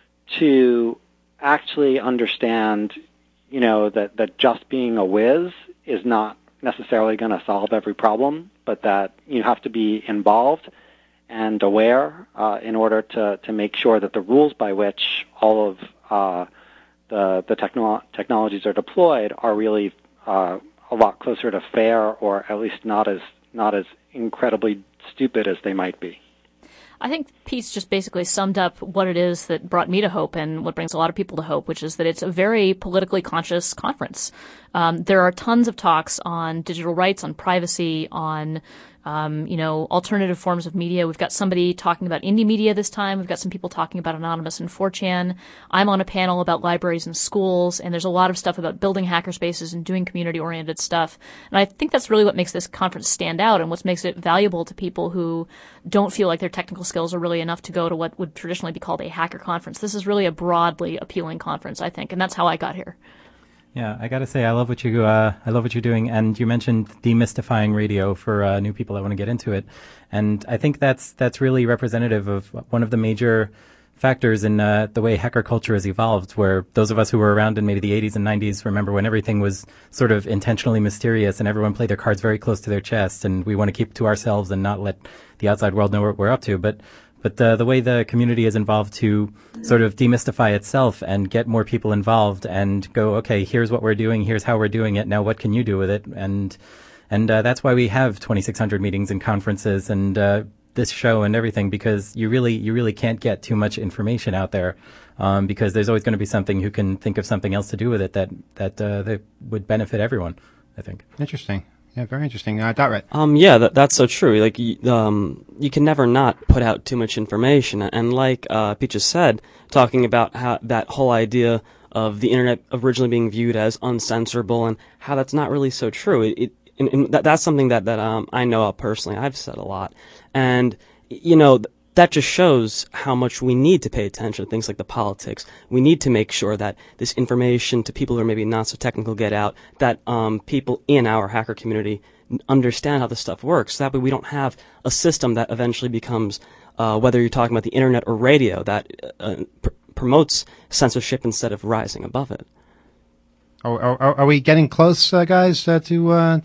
to actually understand, you know, that, that just being a whiz is not necessarily going to solve every problem, but that you have to be involved and aware uh, in order to, to make sure that the rules by which all of uh, the, the techno- technologies are deployed are really uh, a lot closer to fair, or at least not as not as incredibly stupid as they might be. I think Pete's just basically summed up what it is that brought me to Hope and what brings a lot of people to Hope, which is that it's a very politically conscious conference. Um, there are tons of talks on digital rights, on privacy, on um, you know, alternative forms of media. We've got somebody talking about indie media this time. We've got some people talking about Anonymous and four chan. I'm on a panel about libraries and schools, and there's a lot of stuff about building hackerspaces and doing community-oriented stuff. And I think that's really what makes this conference stand out and what makes it valuable to people who don't feel like their technical skills are really enough to go to what would traditionally be called a hacker conference. This is really a broadly appealing conference, I think, and that's how I got here. Yeah, I gotta say, I love what you uh, I love what you're doing, and you mentioned demystifying radio for uh, new people that want to get into it, and I think that's that's really representative of one of the major factors in uh, the way hacker culture has evolved. Where those of us who were around in maybe the eighties and nineties remember when everything was sort of intentionally mysterious and everyone played their cards very close to their chest, and we want to keep it to ourselves and not let the outside world know what we're up to. But But uh, the way the community is involved to sort of demystify itself and get more people involved and go, okay, here's what we're doing, here's how we're doing it, now what can you do with it? And and uh, that's why we have twenty-six hundred meetings and conferences and uh, this show and everything, because you really you really can't get too much information out there, um, because there's always going to be something who can think of something else to do with it that that, uh, that would benefit everyone, I think. Interesting. Yeah, very interesting. Uh, Dot Um, yeah, that, that's so true. Like, you, um, you can never not put out too much information. And like uh, Pete just said, talking about how that whole idea of the internet originally being viewed as uncensorable and how that's not really so true. It, it and, and that, that's something that that um, I know of personally. I've said a lot, and you know. Th- That just shows how much we need to pay attention to things like the politics. We need to make sure that this information to people who are maybe not so technical get out, that um, people in our hacker community understand how this stuff works. That way we don't have a system that eventually becomes, uh, whether you're talking about the internet or radio, that uh, pr- promotes censorship instead of rising above it. Are, are, are we getting close, uh, guys, uh, to uh, to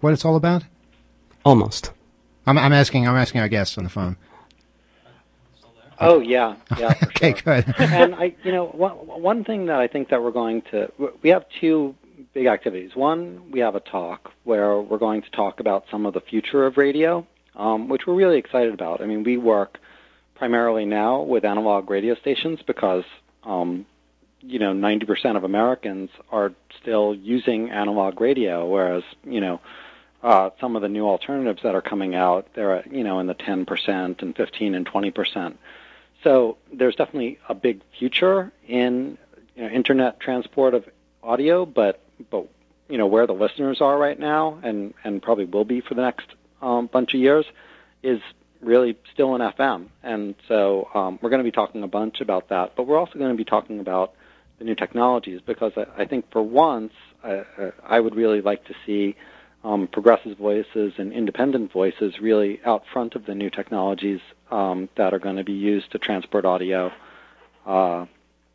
what it's all about? Almost. I'm, I'm asking. I'm asking our guests on the phone. Oh yeah, yeah. For okay, sure. good. And I, you know, one, one thing that I think that we're going to, we have two big activities. One, we have a talk where we're going to talk about some of the future of radio, um, which we're really excited about. I mean, we work primarily now with analog radio stations because, um, you know, ninety percent of Americans are still using analog radio, whereas, you know, uh, some of the new alternatives that are coming out, they're at, you know, in the ten percent and fifteen and twenty percent. So there's definitely a big future in, you know, internet transport of audio, but but you know where the listeners are right now, and, and probably will be for the next um, bunch of years, is really still in F M. And so um, we're going to be talking a bunch about that, but we're also going to be talking about the new technologies, because I, I think for once I, I would really like to see um, progressive voices and independent voices really out front of the new technologies um, that are going to be used to transport audio. Uh,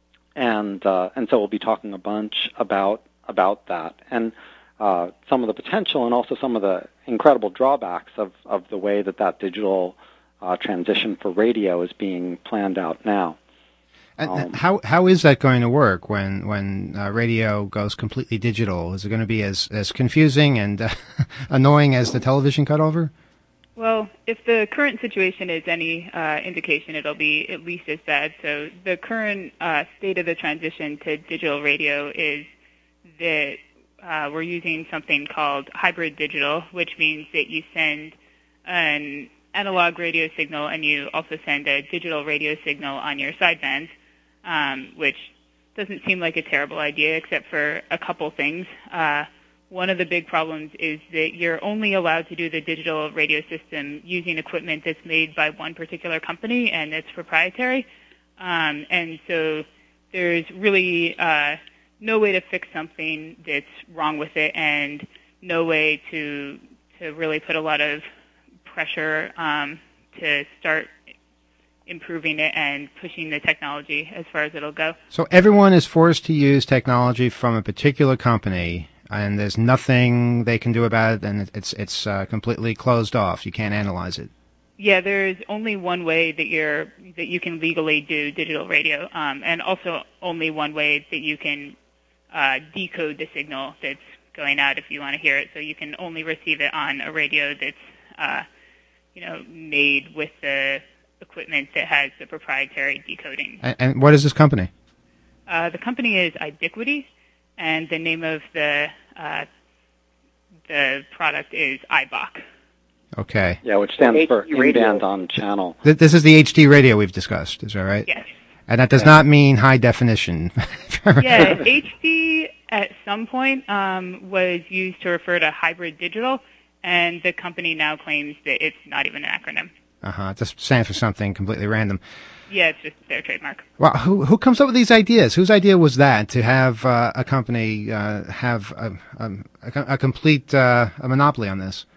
and uh, and so we'll be talking a bunch about about that, and uh, some of the potential and also some of the incredible drawbacks of, of the way that that digital uh, transition for radio is being planned out now. And Um, how how is that going to work when when uh, radio goes completely digital? Is it going to be as as confusing and uh, annoying as the television cutover? Well, if the current situation is any uh, indication, it'll be at least as bad. So the current uh, state of the transition to digital radio is that uh, we're using something called hybrid digital, which means that you send an analog radio signal and you also send a digital radio signal on your sidebands, um, which doesn't seem like a terrible idea except for a couple things. Uh, One of the big problems is that you're only allowed to do the digital radio system using equipment that's made by one particular company and it's proprietary. Um, and so there's really uh, no way to fix something that's wrong with it, and no way to to really put a lot of pressure um, to start improving it and pushing the technology as far as it'll go. So everyone is forced to use technology from a particular company, and there's nothing they can do about it, and it's it's uh, completely closed off. You can't analyze it. Yeah, there's only one way that you're that you can legally do digital radio, um, and also only one way that you can uh, decode the signal that's going out if you want to hear it. So you can only receive it on a radio that's uh, you know made with the equipment that has the proprietary decoding. And, and what is this company? Uh, the company is Ibiquity, and the name of the uh, the product is I B O C. Okay. Yeah, which stands for H D radio. in-band on channel. Th- This is the H D radio we've discussed, is that right? Yes. And that does Yeah. not mean high definition. Yeah, H D at some point um, was used to refer to hybrid digital, and the company now claims that it's not even an acronym. Uh-huh. It just stands for something completely random. Yeah, it's just their trademark. Well, who who comes up with these ideas? Whose idea was that to have uh, a company uh, have a, a, a complete uh, a monopoly on this?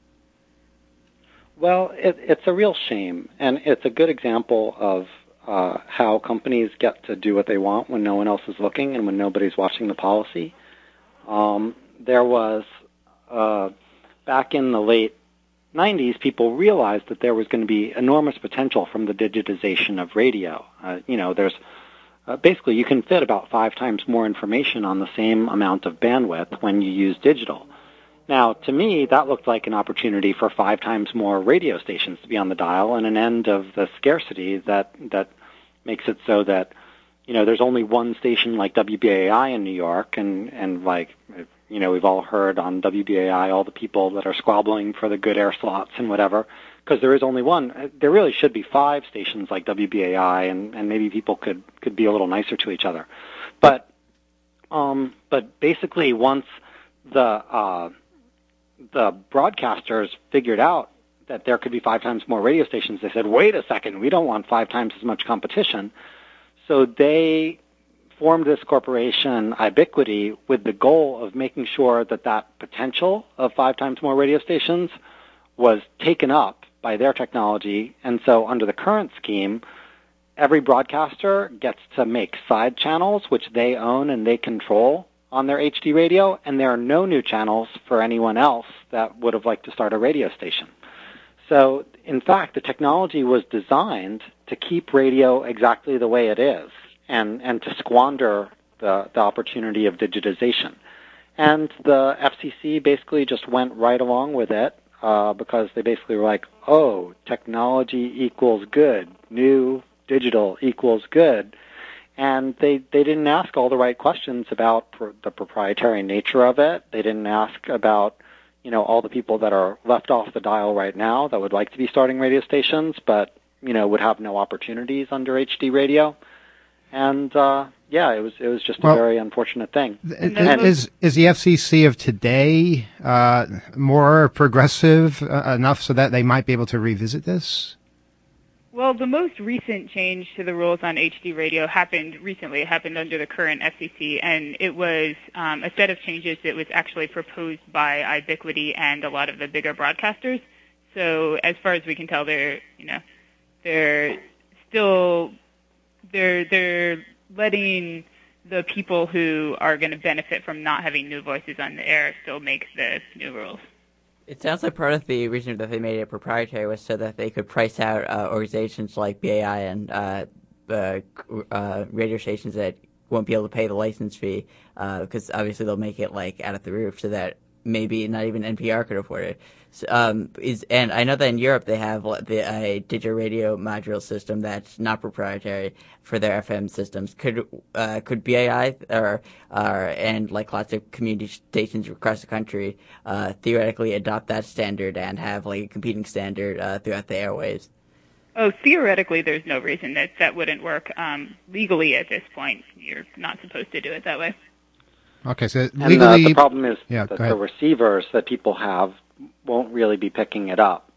Well, it, it's a real shame, and it's a good example of uh, how companies get to do what they want when no one else is looking and when nobody's watching the policy. Um, there was, uh, back in the late nineties, people realized that there was going to be enormous potential from the digitization of radio. Uh, you know, there's uh, basically you can fit about five times more information on the same amount of bandwidth when you use digital. Now, to me, that looked like an opportunity for five times more radio stations to be on the dial and an end of the scarcity that that makes it so that, you know, there's only one station like W B A I in New York, and, and like, you know, we've all heard on W B A I all the people that are squabbling for the good air slots and whatever, because there is only one. There really should be five stations like W B A I, and, and maybe people could, could be a little nicer to each other. But, um, but basically once the, uh, the broadcasters figured out that there could be five times more radio stations, they said, wait a second, we don't want five times as much competition. So they formed this corporation, Ibiquity, with the goal of making sure that that potential of five times more radio stations was taken up by their technology. And so under the current scheme, every broadcaster gets to make side channels, which they own and they control, on their H D radio, and there are no new channels for anyone else that would have liked to start a radio station. So, in fact, the technology was designed to keep radio exactly the way it is and, and to squander the, the opportunity of digitization. And the F C C basically just went right along with it uh, because they basically were like, oh, technology equals good, new digital equals good. And they, they didn't ask all the right questions about pr- the proprietary nature of it. They didn't ask about, you know, all the people that are left off the dial right now that would like to be starting radio stations, but, you know, would have no opportunities under H D radio. And, uh, yeah, it was it was just Well, a very unfortunate thing. Th- Is is the F C C of today uh, more progressive uh, enough so that they might be able to revisit this? Well, the most recent change to the rules on H D radio happened recently. It happened under the current F C C, and it was um, a set of changes that was actually proposed by iBiquity and a lot of the bigger broadcasters. So, as far as we can tell, they're you know they're still they're they're letting the people who are going to benefit from not having new voices on the air still make the new rules. It sounds like part of the reason that they made it proprietary was so that they could price out uh, organizations like B A I and uh, uh, uh, radio stations that won't be able to pay the license fee, because uh, obviously they'll make it like out of the roof, so that maybe not even N P R could afford it. So, um, is and I know that in Europe they have the a digital radio module system that's not proprietary for their F M systems. Could uh, could B A I or uh, and like lots of community stations across the country uh, theoretically adopt that standard and have like a competing standard uh, throughout the airwaves? Oh, theoretically, there's no reason that that wouldn't work. Um, legally, at this point, you're not supposed to do it that way. Okay, so And legally, uh, the problem is yeah, that go ahead. the receivers that people have won't really be picking it up.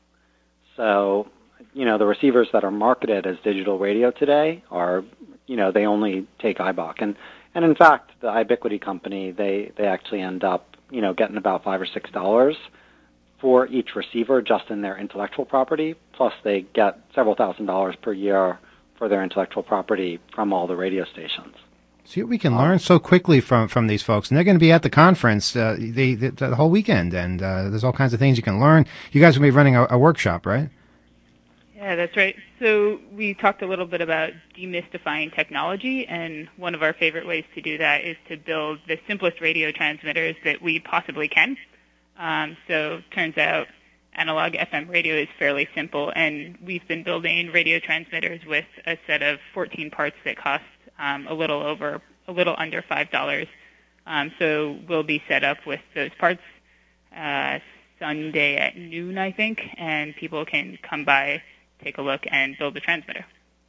So, you know, the receivers that are marketed as digital radio today are, you know, they only take I B O C. And, and in fact, the iBiquity company, they, they actually end up, you know, getting about five or six dollars for each receiver just in their intellectual property. Plus they get several thousand dollars per year for their intellectual property from all the radio stations. See what we can learn so quickly from, from these folks, and they're going to be at the conference uh, the, the the whole weekend, and uh, there's all kinds of things you can learn. You guys will be running a, a workshop, right? Yeah, that's right. So we talked a little bit about demystifying technology, and one of our favorite ways to do that is to build the simplest radio transmitters that we possibly can. Um, so turns out analog F M radio is fairly simple, and we've been building radio transmitters with a set of fourteen parts that cost Um, a little over, a little under five dollars. Um, so we'll be set up with those parts uh, Sunday at noon, I think, and people can come by, take a look, and build the transmitter.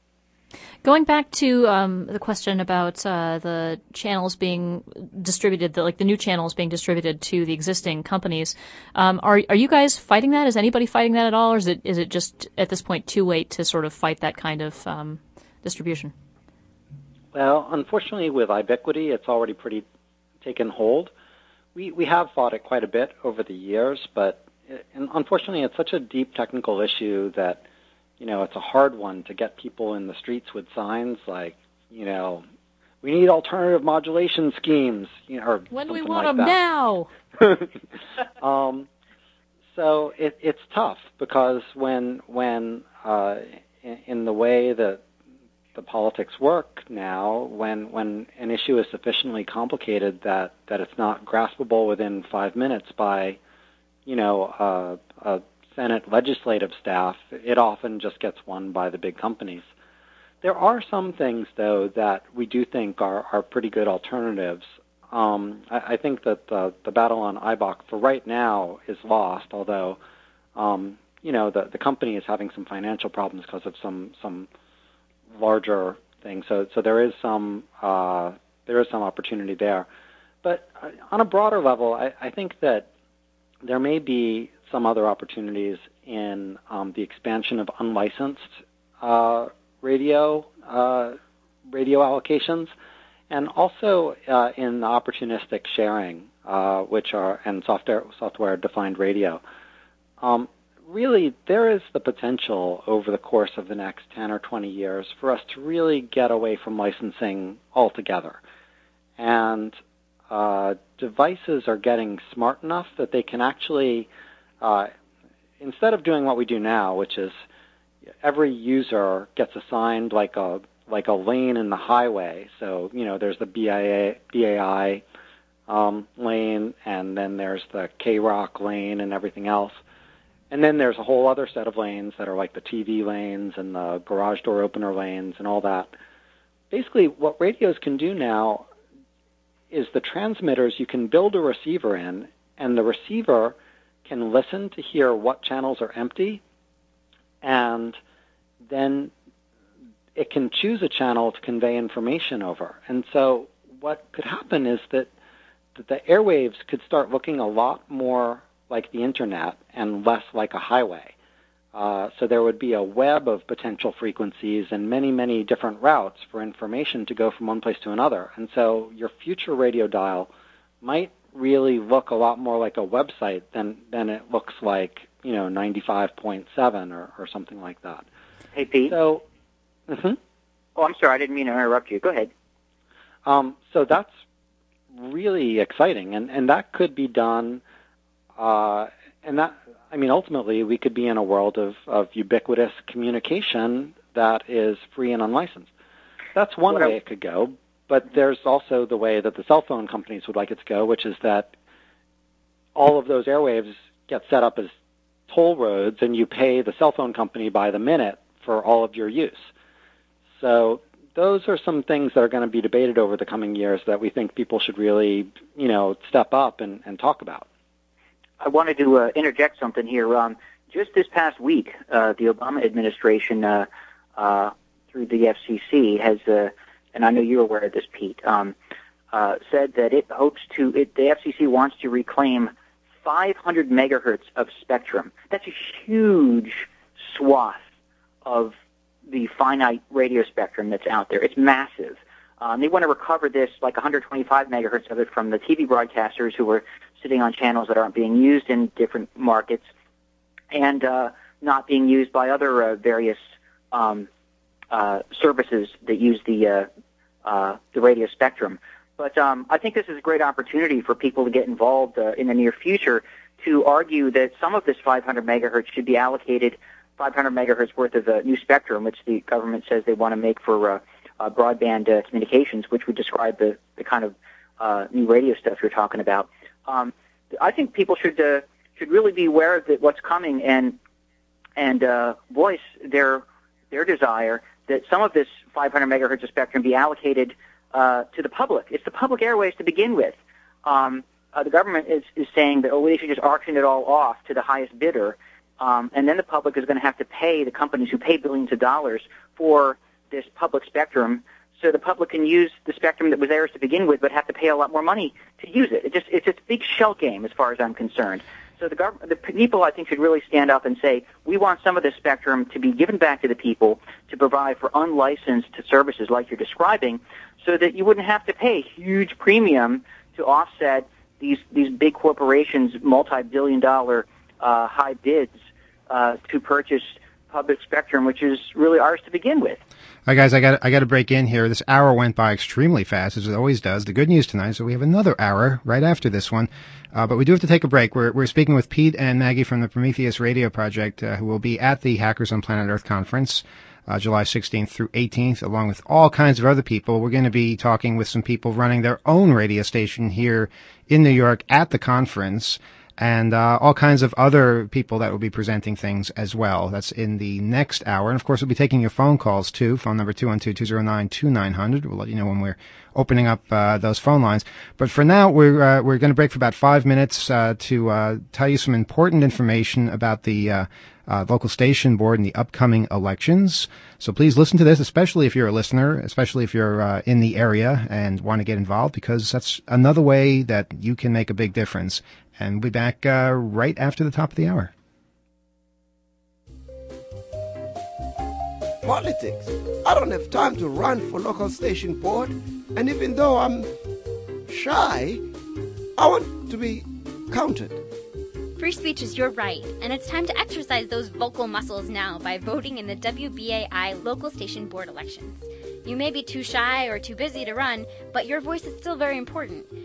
Going back to um, the question about uh, the channels being distributed, the, like the new channels being distributed to the existing companies, um, are are you guys fighting that? Is anybody fighting that at all, or is it is it just at this point too late to sort of fight that kind of um, distribution? Well, unfortunately, with iBiquity, it's already pretty taken hold. We we have fought it quite a bit over the years, but it, and unfortunately, it's such a deep technical issue that, you know, it's a hard one to get people in the streets with signs like, you know, we need alternative modulation schemes, you know, or when do we something want like them that. now? um, so it, it's tough because when when uh, in, in the way that the politics work now, when when an issue is sufficiently complicated that, that it's not graspable within five minutes by, you know, uh, a Senate legislative staff, it often just gets won by the big companies. There are some things, though, that we do think are, are pretty good alternatives. Um, I, I think that the, the battle on I B O C for right now is lost, although, um, you know, the, the company is having some financial problems because of some some larger thing. So, so there is some uh, there is some opportunity there. But uh, on a broader level, I, I think that there may be some other opportunities in um, the expansion of unlicensed uh, radio uh, radio allocations, and also uh, in the opportunistic sharing, uh, which are and software software defined radio. Um, Really, there is the potential over the course of the next ten or twenty years for us to really get away from licensing altogether. And, uh, devices are getting smart enough that they can actually, uh, instead of doing what we do now, which is every user gets assigned like a like a lane in the highway. So, you know, there's the B I A, B A I um, lane, and then there's the K-Rock lane and everything else. And then there's a whole other set of lanes that are like the T V lanes and the garage door opener lanes and all that. Basically, what radios can do now is the transmitters, you can build a receiver in, and the receiver can listen to hear what channels are empty, and then it can choose a channel to convey information over. And so what could happen is that, that the airwaves could start looking a lot more like the Internet and less like a highway. Uh, so there would be a web of potential frequencies and many, many different routes for information to go from one place to another. And so your future radio dial might really look a lot more like a website than, than it looks like, you know, ninety-five point seven or, or something like that. Hey, Pete. So, mm-hmm. Oh, I'm sorry. I didn't mean to interrupt you. Go ahead. Um, so that's really exciting, and, and that could be done, uh, and that, I mean, ultimately we could be in a world of, of ubiquitous communication that is free and unlicensed. That's one Well, way it could go, but there's also the way that the cell phone companies would like it to go, which is that all of those airwaves get set up as toll roads, and you pay the cell phone company by the minute for all of your use. So those are some things that are going to be debated over the coming years that we think people should really, you know, step up and, and talk about. I wanted to uh, interject something here. Um, just this past week, uh, the Obama administration, uh, uh, through the F C C, has, uh, and I know you're aware of this, Pete, um, uh, said that it hopes to, it, the F C C wants to reclaim five hundred megahertz of spectrum. That's a huge swath of the finite radio spectrum that's out there. It's massive. Um, they want to recover this, like one hundred twenty-five megahertz of it, from the T V broadcasters who are sitting on channels that aren't being used in different markets and uh, not being used by other uh, various um, uh, services that use the uh, uh, the radio spectrum. But um, I think this is a great opportunity for people to get involved uh, in the near future to argue that some of this five hundred megahertz should be allocated, five hundred megahertz worth of uh, new spectrum, which the government says they want to make for uh, uh, broadband uh, communications, which would describe the, the kind of uh, new radio stuff you're talking about. Um, I think people should uh, should really be aware of the, what's coming and and uh, voice their their desire that some of this five hundred megahertz of spectrum be allocated uh, to the public. It's the public airways to begin with. Um, uh, the government is, is saying that, oh, they should just auction it all off to the highest bidder, um, and then the public is going to have to pay the companies who pay billions of dollars for this public spectrum, so the public can use the spectrum that was theirs to begin with, but have to pay a lot more money to use it. It just it's a big shell game, as far as I'm concerned. So the government, the people, I think, should really stand up and say, we want some of this spectrum to be given back to the people to provide for unlicensed services like you're describing, so that you wouldn't have to pay huge premium to offset these these big corporations' multi-billion-dollar uh, high bids uh, to purchase public spectrum, which is really ours to begin with. All right, guys, I got I got to break in here. This hour went by extremely fast, as it always does. The good news tonight is that we have another hour right after this one, uh, but we do have to take a break. We're we're speaking with Pete and Maggie from the Prometheus Radio Project, uh, who will be at the Hackers on Planet Earth conference, uh, July sixteenth through eighteenth, along with all kinds of other people. We're going to be talking with some people running their own radio station here in New York at the conference, and uh, all kinds of other people that will be presenting things as well. That's in the next hour. And, of course, we'll be taking your phone calls, too. Phone number two one two, two zero nine, two nine zero zero. We'll let you know when we're opening up uh, those phone lines. But for now, we're uh, we're going to break for about five minutes uh, to uh, tell you some important information about the uh, uh, local station board and the upcoming elections. So please listen to this, especially if you're a listener, especially if you're uh, in the area and want to get involved, because that's another way that you can make a big difference. And we'll be back uh, right after the top of the hour. Politics. I don't have time to run for local station board. And even though I'm shy, I want to be counted. Free speech is your right, and it's time to exercise those vocal muscles now by voting in the W B A I local station board elections. You may be too shy or too busy to run, but your voice is still very important.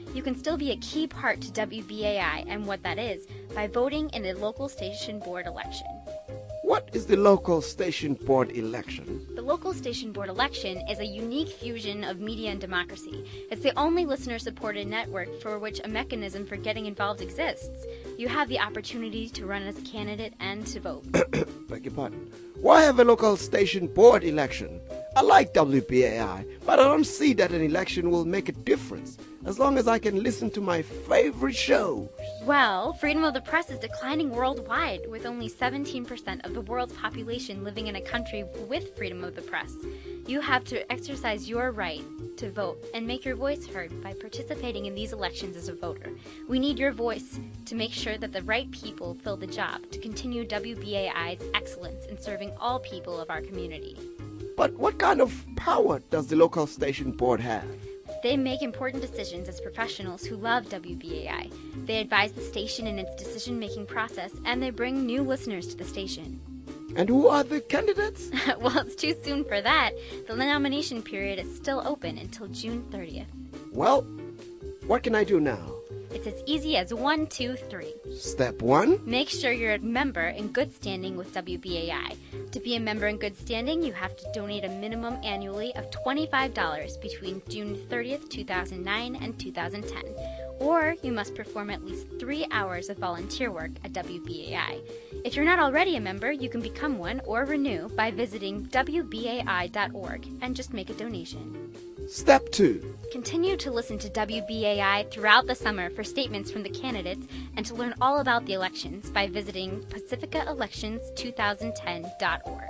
you can still be a key part to W B A I and what that is by voting in the local station board election. What is the local station board election? The local station board election is a unique fusion of media and democracy. It's the only listener-supported network for which a mechanism for getting involved exists. You have the opportunity to run as a candidate and to vote. Beg your pardon. Why have a local station board election? I like W B A I, but I don't see that an election will make a difference as long as I can listen to my favorite shows. Well, freedom of the press is declining worldwide, with only seventeen percent of the world's population living in a country with freedom of the press. You have to exercise your right to vote and make your voice heard by participating in these elections as a voter. We need your voice to make sure that the right people fill the job to continue W B A I's excellence in serving all people of our community. But what kind of power does the local station board have? They make important decisions as professionals who love W B A I. They advise the station in its decision-making process, and they bring new listeners to the station. And who are the candidates? Well, it's too soon for that. The nomination period is still open until June thirtieth. Well, what can I do now? It's as easy as one, two, three. Step one? Make sure you're a member in good standing with W B A I. To be a member in good standing, you have to donate a minimum annually of twenty-five dollars between June thirtieth, two thousand nine and two thousand ten. Or you must perform at least three hours of volunteer work at W B A I. If you're not already a member, you can become one or renew by visiting W B A I dot org and just make a donation. Step two. Continue to listen to W B A I throughout the summer for statements from the candidates and to learn all about the elections by visiting pacifica elections two thousand ten dot org.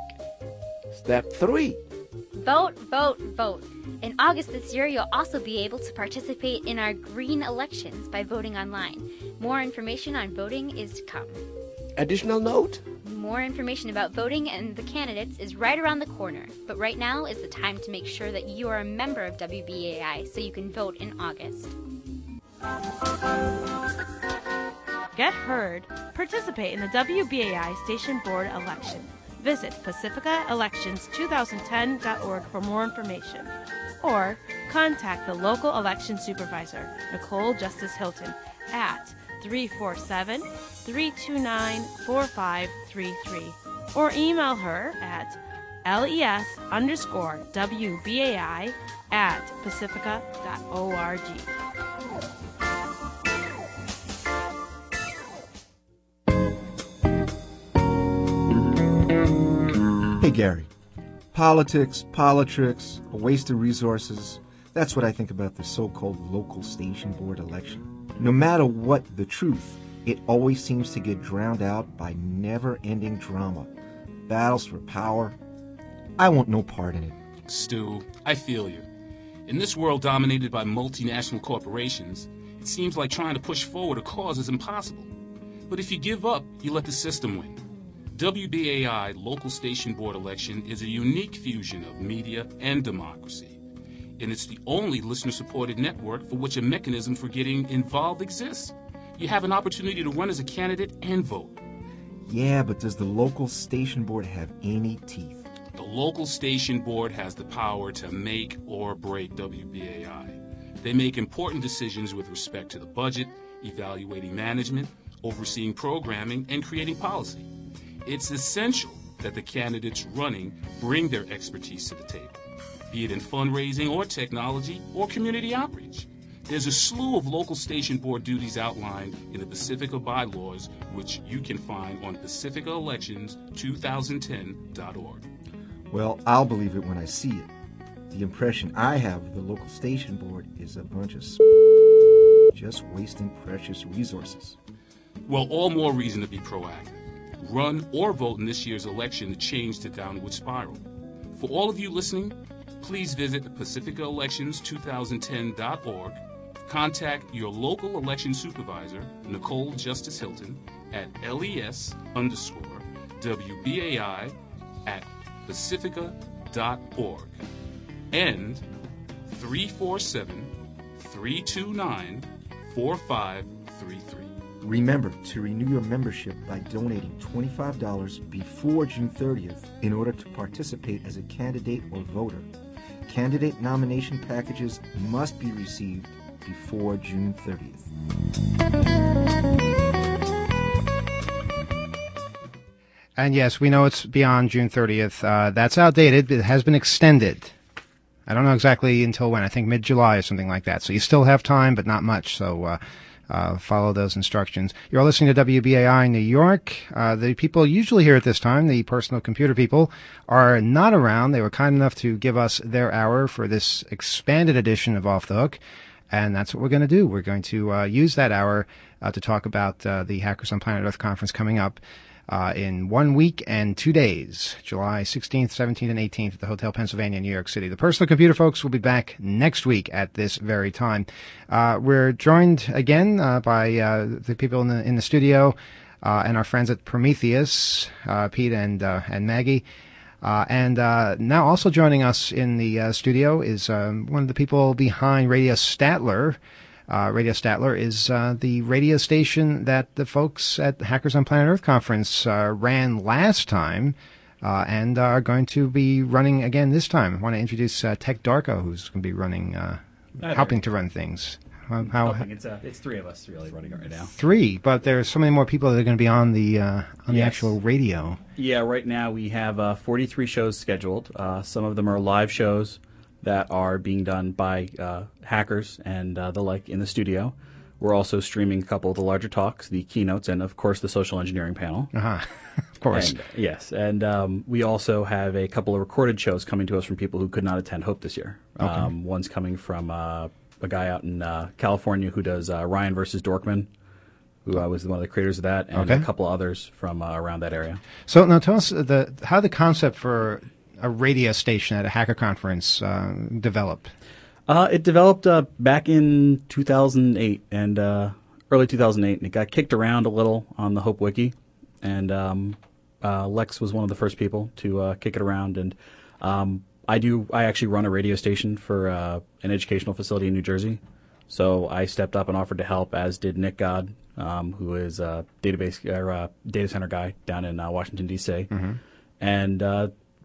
Step three. Vote, vote, vote. In August this year, you'll also be able to participate in our green elections by voting online. More information on voting is to come. Additional note? More information about voting and the candidates is right around the corner, but right now is the time to make sure that you are a member of W B A I so you can vote in August. Get heard. Participate in the W B A I Station Board election. Visit pacifica elections two thousand ten dot org for more information. Or contact the local election supervisor, Nicole Justice Hilton, at three four seven, three two nine, four five three three. Or email her at les underscore WBAI at pacifica dot org. Hey, Gary. Politics, politricks, a waste of resources. That's what I think about the so-called local station board election. No matter what the truth, it always seems to get drowned out by never-ending drama. Battles for power. I want no part in it. Stu, I feel you. In this world dominated by multinational corporations, it seems like trying to push forward a cause is impossible. But if you give up, you let the system win. W B A I Local Station Board election is a unique fusion of media and democracy. And it's the only listener-supported network for which a mechanism for getting involved exists. You have an opportunity to run as a candidate and vote. Yeah, but does the local station board have any teeth? The local station board has the power to make or break W B A I. They make important decisions with respect to the budget, evaluating management, overseeing programming, and creating policy. It's essential that the candidates running bring their expertise to the table, be it in fundraising or technology or community outreach. There's a slew of local station board duties outlined in the Pacifica bylaws, which you can find on pacifica elections two thousand ten dot org. Well, I'll believe it when I see it. The impression I have of the local station board is a bunch of sp- just wasting precious resources. Well, all more reason to be proactive. Run or vote in this year's election to change the downward spiral. For all of you listening, please visit pacifica elections two thousand ten dot org. Contact your local election supervisor, Nicole Justice Hilton, at les underscore WBAI at pacifica dot org and three four seven, three two nine, four five three three. Remember to renew your membership by donating twenty-five dollars before June thirtieth in order to participate as a candidate or voter. Candidate nomination packages must be received before June thirtieth. And yes, we know it's beyond June thirtieth. Uh, that's outdated. It has been extended. I don't know exactly until when. I think mid-July or something like that. So you still have time, but not much. So uh, uh, follow those instructions. You're listening to W B A I New York. Uh, the people usually here at this time, the personal computer people, are not around. They were kind enough to give us their hour for this expanded edition of Off the Hook. And that's what we're going to do. We're going to uh, use that hour uh, to talk about uh, the Hackers on Planet Earth conference coming up Uh, in one week and two days, July sixteenth, seventeenth, and eighteenth at the Hotel Pennsylvania, New York City. The personal computer folks will be back next week at this very time. Uh, we're joined again uh, by uh, the people in the in the studio uh, and our friends at Prometheus, uh, Pete and uh, and Maggie. Uh, and uh, now also joining us in the uh, studio is um, one of the people behind Radio Statler. Uh, Radio Statler is uh, the radio station that the folks at the Hackers on Planet Earth conference uh, ran last time uh, and are going to be running again this time. I want to introduce uh, Tech Darko, who's going to be running, uh, Hi helping there. to run things. How, how Helping. It's, uh, it's three of us really running it right now. Three, but there's so many more people that are going to be on the uh, on the Yes. actual radio. Yeah, right now we have uh, forty-three shows scheduled. Uh, some of them are live shows that are being done by uh, hackers and uh, the like in the studio. We're also streaming a couple of the larger talks, the keynotes, and of course the social engineering panel. Uh-huh. Of course. And, yes, and um, we also have a couple of recorded shows coming to us from people who could not attend Hope this year. Okay. Um, one's coming from uh, a guy out in uh, California who does uh, Ryan versus Dorkman, who uh, was one of the creators of that, and Okay. a couple others from uh, around that area. So now tell us the how the concept for a radio station at a hacker conference uh, developed. Uh, it developed uh, back in two thousand eight and uh, early two thousand eight, and it got kicked around a little on the Hope Wiki. And um, uh, Lex was one of the first people to uh, kick it around. And um, I do. I actually run a radio station for uh, an educational facility in New Jersey. So I stepped up and offered to help, as did Nick God, um, who is a database or uh, data center guy down in uh, Washington D C. Mm-hmm. And uh,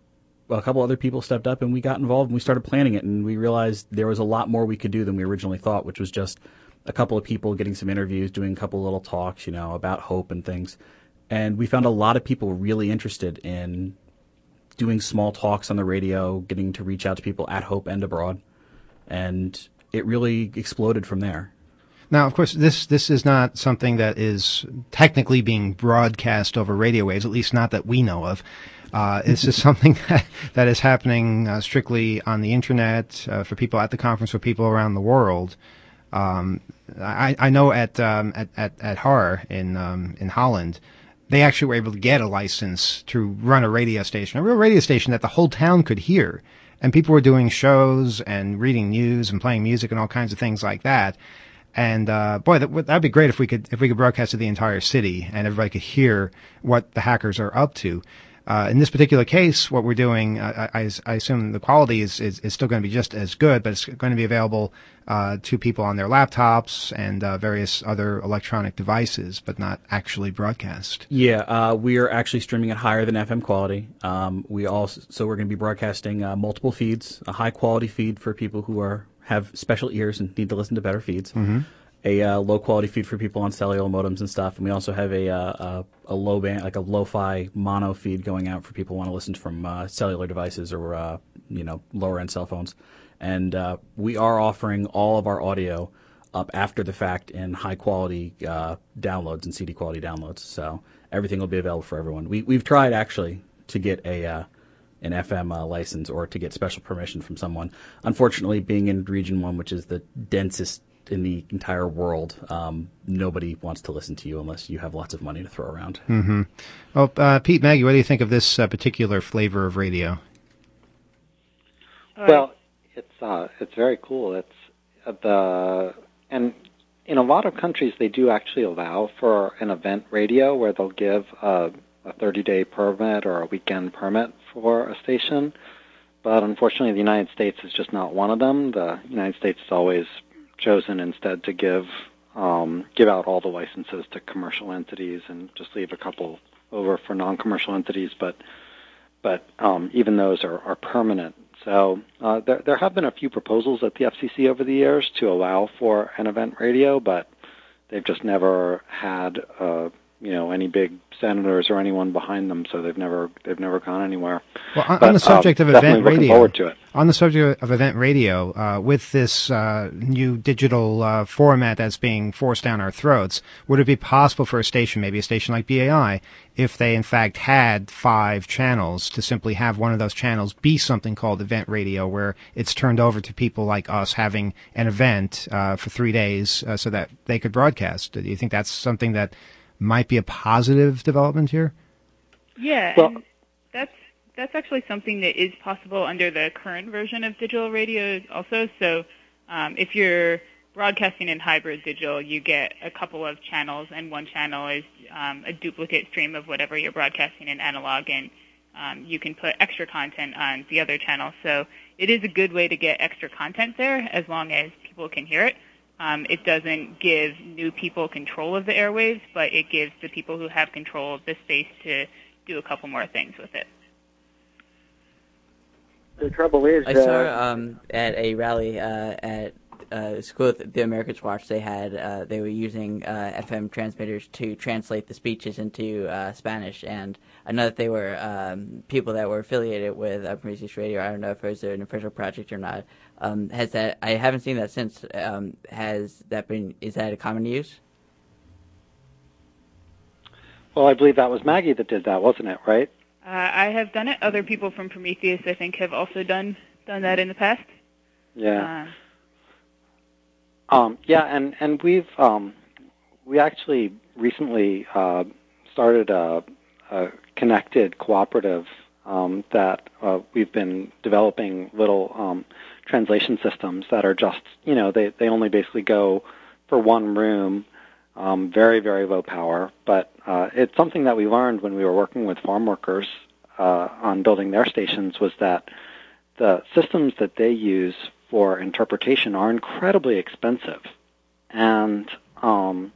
a couple other people stepped up and we got involved and we started planning it, and we realized there was a lot more we could do than we originally thought, which was just a couple of people getting some interviews, doing a couple of little talks, you know, about hope and things. And we found a lot of people really interested in doing small talks on the radio, getting to reach out to people at Hope and abroad. And it really exploded from there. Now, of course, this this is not something that is technically being broadcast over radio waves, at least not that we know of. Uh, this is something that, that is happening uh, strictly on the internet uh, for people at the conference, for people around the world. Um, I, I know at, um, at at at Har in um, in Holland, they actually were able to get a license to run a radio station, a real radio station that the whole town could hear, and people were doing shows and reading news and playing music and all kinds of things like that. And uh, boy, that would that'd be great if we could if we could broadcast to the entire city and everybody could hear what the hackers are up to. Uh, in this particular case, what we're doing, uh, I, I assume the quality is, is, is still going to be just as good, but it's going to be available uh, to people on their laptops and uh, various other electronic devices, but not actually broadcast. Yeah, uh, we are actually streaming at higher than F M quality. Um, we also so we're going to be broadcasting uh, multiple feeds, a high quality feed for people who are have special ears and need to listen to better feeds. Mm-hmm. A uh, low quality feed for people on cellular modems and stuff, and we also have a uh, a, a low band, like a lo-fi mono feed going out for people who want to listen from uh, cellular devices or uh, you know lower end cell phones. And uh, we are offering all of our audio up after the fact in high quality uh, downloads and C D quality downloads. So everything will be available for everyone. We we've tried actually to get a uh, an F M uh, license or to get special permission from someone. Unfortunately, being in Region One, which is the densest in the entire world, um, nobody wants to listen to you unless you have lots of money to throw around. Mm-hmm. Well, uh, Pete, Maggie, what do you think of this uh, particular flavor of radio? Well, it's uh, it's very cool. It's uh, the and in a lot of countries they do actually allow for an event radio where they'll give a, a thirty-day permit or a weekend permit for a station. But unfortunately, the United States is just not one of them. The United States has always chosen instead to give um, give out all the licenses to commercial entities and just leave a couple over for non-commercial entities. But but um, even those are, are permanent. So uh, there, there have been a few proposals at the F C C over the years to allow for an event radio, but they've just never had uh, you know any big senators or anyone behind them, so they've never they've never gone anywhere. Well, on, but, on the subject um, of event definitely looking radio, forward to it. on the subject of event radio, uh, with this uh, new digital uh, format that's being forced down our throats, would it be possible for a station, maybe a station like B A I, if they in fact had five channels, to simply have one of those channels be something called event radio, where it's turned over to people like us having an event uh, for three days uh, so that they could broadcast? Do you think that's something that might be a positive development here? Yeah, Well- and that's that's actually something that is possible under the current version of digital radio also. So um, if you're broadcasting in hybrid digital, you get a couple of channels, and one channel is um, a duplicate stream of whatever you're broadcasting in analog, and um, you can put extra content on the other channel. So it is a good way to get extra content there as long as people can hear it. Um, it doesn't give new people control of the airwaves, but it gives the people who have control of the space to do a couple more things with it. The trouble is, I uh, saw um, at a rally uh, at uh, School of the Americans Watch. They had uh, they were using uh, F M transmitters to translate the speeches into uh, Spanish, and I know that they were um, people that were affiliated with uh, Prometheus Radio. I don't know if it was an official project or not. Um, has that? I haven't seen that since. Um, has that been? Is that a common use? Well, I believe that was Maggie that did that, wasn't it? Right? Uh, I have done it. Other people from Prometheus, I think, have also done done that in the past. Yeah. Uh, Um, yeah, and and we've um, we actually recently uh, started a, a connected cooperative um, that uh, we've been developing little um, translation systems that are just you know they they only basically go for one room, um, very very low power, but uh, it's something that we learned when we were working with farm workers uh, on building their stations, was that the systems that they use for interpretation are incredibly expensive, and um,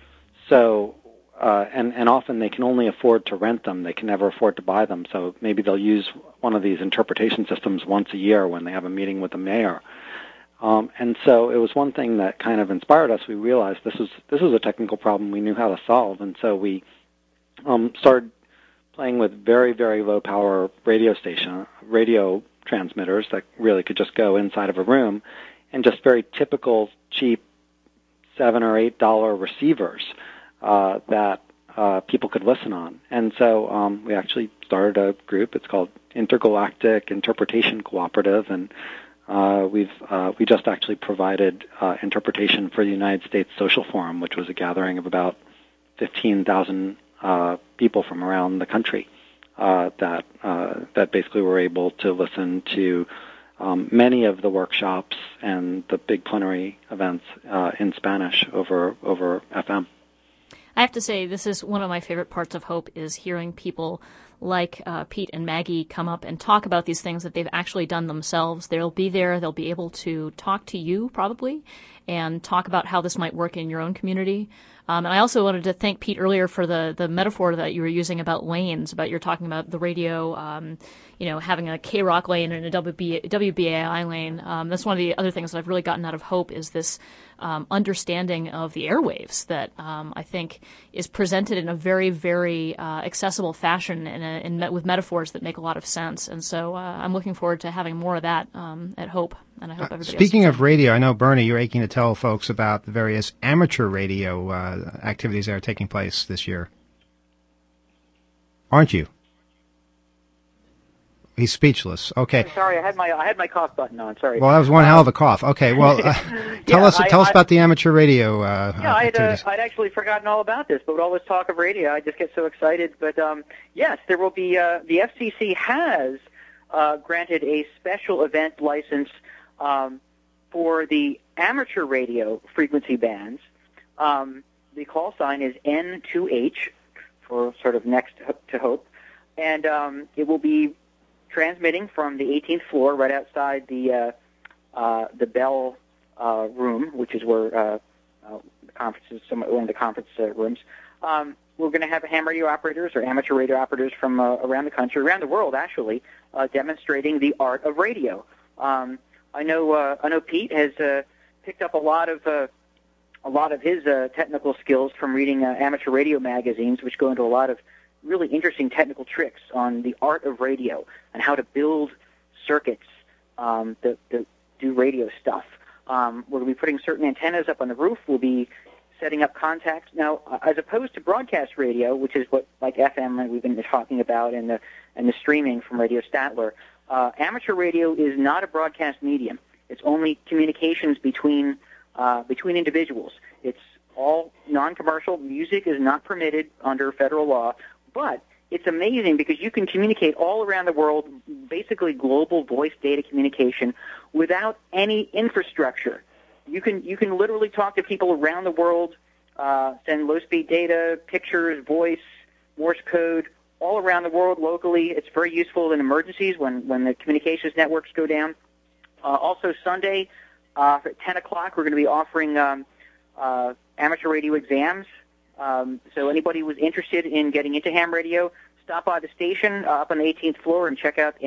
so uh, and and often they can only afford to rent them. They can never afford to buy them. So maybe they'll use one of these interpretation systems once a year when they have a meeting with the mayor. Um, and so it was one thing that kind of inspired us. We realized this was this was a technical problem we knew how to solve, and so we um, started playing with very very low power radio station radio. transmitters that really could just go inside of a room, and just very typical cheap seven or eight dollar receivers uh, that uh, people could listen on. And so um, we actually started a group. It's called Intergalactic Interpretation Cooperative, and uh, we've uh, we just actually provided uh, interpretation for the United States Social Forum, which was a gathering of about fifteen thousand uh, people from around the country. Uh, that uh, that basically were able to listen to um, many of the workshops and the big plenary events uh, in Spanish over over F M. I have to say, this is one of my favorite parts of Hope, is hearing people like uh, Pete and Maggie come up and talk about these things that they've actually done themselves. They'll be there. They'll be able to talk to you, probably, and talk about how this might work in your own community. Um, and I also wanted to thank Pete earlier for the, the metaphor that you were using about lanes, about you're talking about the radio, um, you know, having a K-Rock lane and a W B A I lane. Um, that's one of the other things that I've really gotten out of Hope, is this um, understanding of the airwaves that um, I think is presented in a very, very uh, accessible fashion and in, in, with metaphors that make a lot of sense. And so uh, I'm looking forward to having more of that um, at Hope. And I hope everybody Speaking else of radio, I know, Bernie, you're aching to tell folks about the various amateur radio uh, activities that are taking place this year. Aren't you? He's speechless. Okay. I'm sorry, I had my I had my cough button on. Sorry. Well, that was one hell of a cough. Okay, well, uh, tell Yeah, us I- tell us I- about the amateur radio uh, Yeah, I'd, uh, activities. I'd actually forgotten all about this, but with all this talk of radio, I just get so excited. But um, yes, there will be. Uh, the F C C has uh, granted a special event license um, for the amateur radio frequency bands. Um, the call sign is N two H for sort of next to Hope, and um, it will be transmitting from the eighteenth floor, right outside the uh, uh, the Bell uh, room, which is where uh, uh, the conference is, some, one of the conference uh, rooms. Um, we're going to have ham radio operators or amateur radio operators from uh, around the country, around the world actually, uh, demonstrating the art of radio. Um, I know uh, I know Pete has uh, picked up a lot of uh, a lot of his uh, technical skills from reading uh, amateur radio magazines, which go into a lot of really interesting technical tricks on the art of radio and how to build circuits um, that, that do radio stuff. Um, we're going to be putting certain antennas up on the roof. We'll be setting up contacts. Now, uh, as opposed to broadcast radio, which is what like F M that we've been talking about and the and the streaming from Radio Statler, uh, amateur radio is not a broadcast medium. It's only communications between uh, between individuals. It's all non-commercial. Music is not permitted under federal law, but it's amazing because you can communicate all around the world, basically global voice data communication, without any infrastructure. You can you can literally talk to people around the world, uh, send low-speed data, pictures, voice, Morse code, all around the world locally. It's very useful in emergencies when, when the communications networks go down. Uh, also, Sunday uh, at ten o'clock, we're going to be offering um, uh, amateur radio exams. Um, so anybody who's interested in getting into ham radio, stop by the station uh, up on the eighteenth floor and check out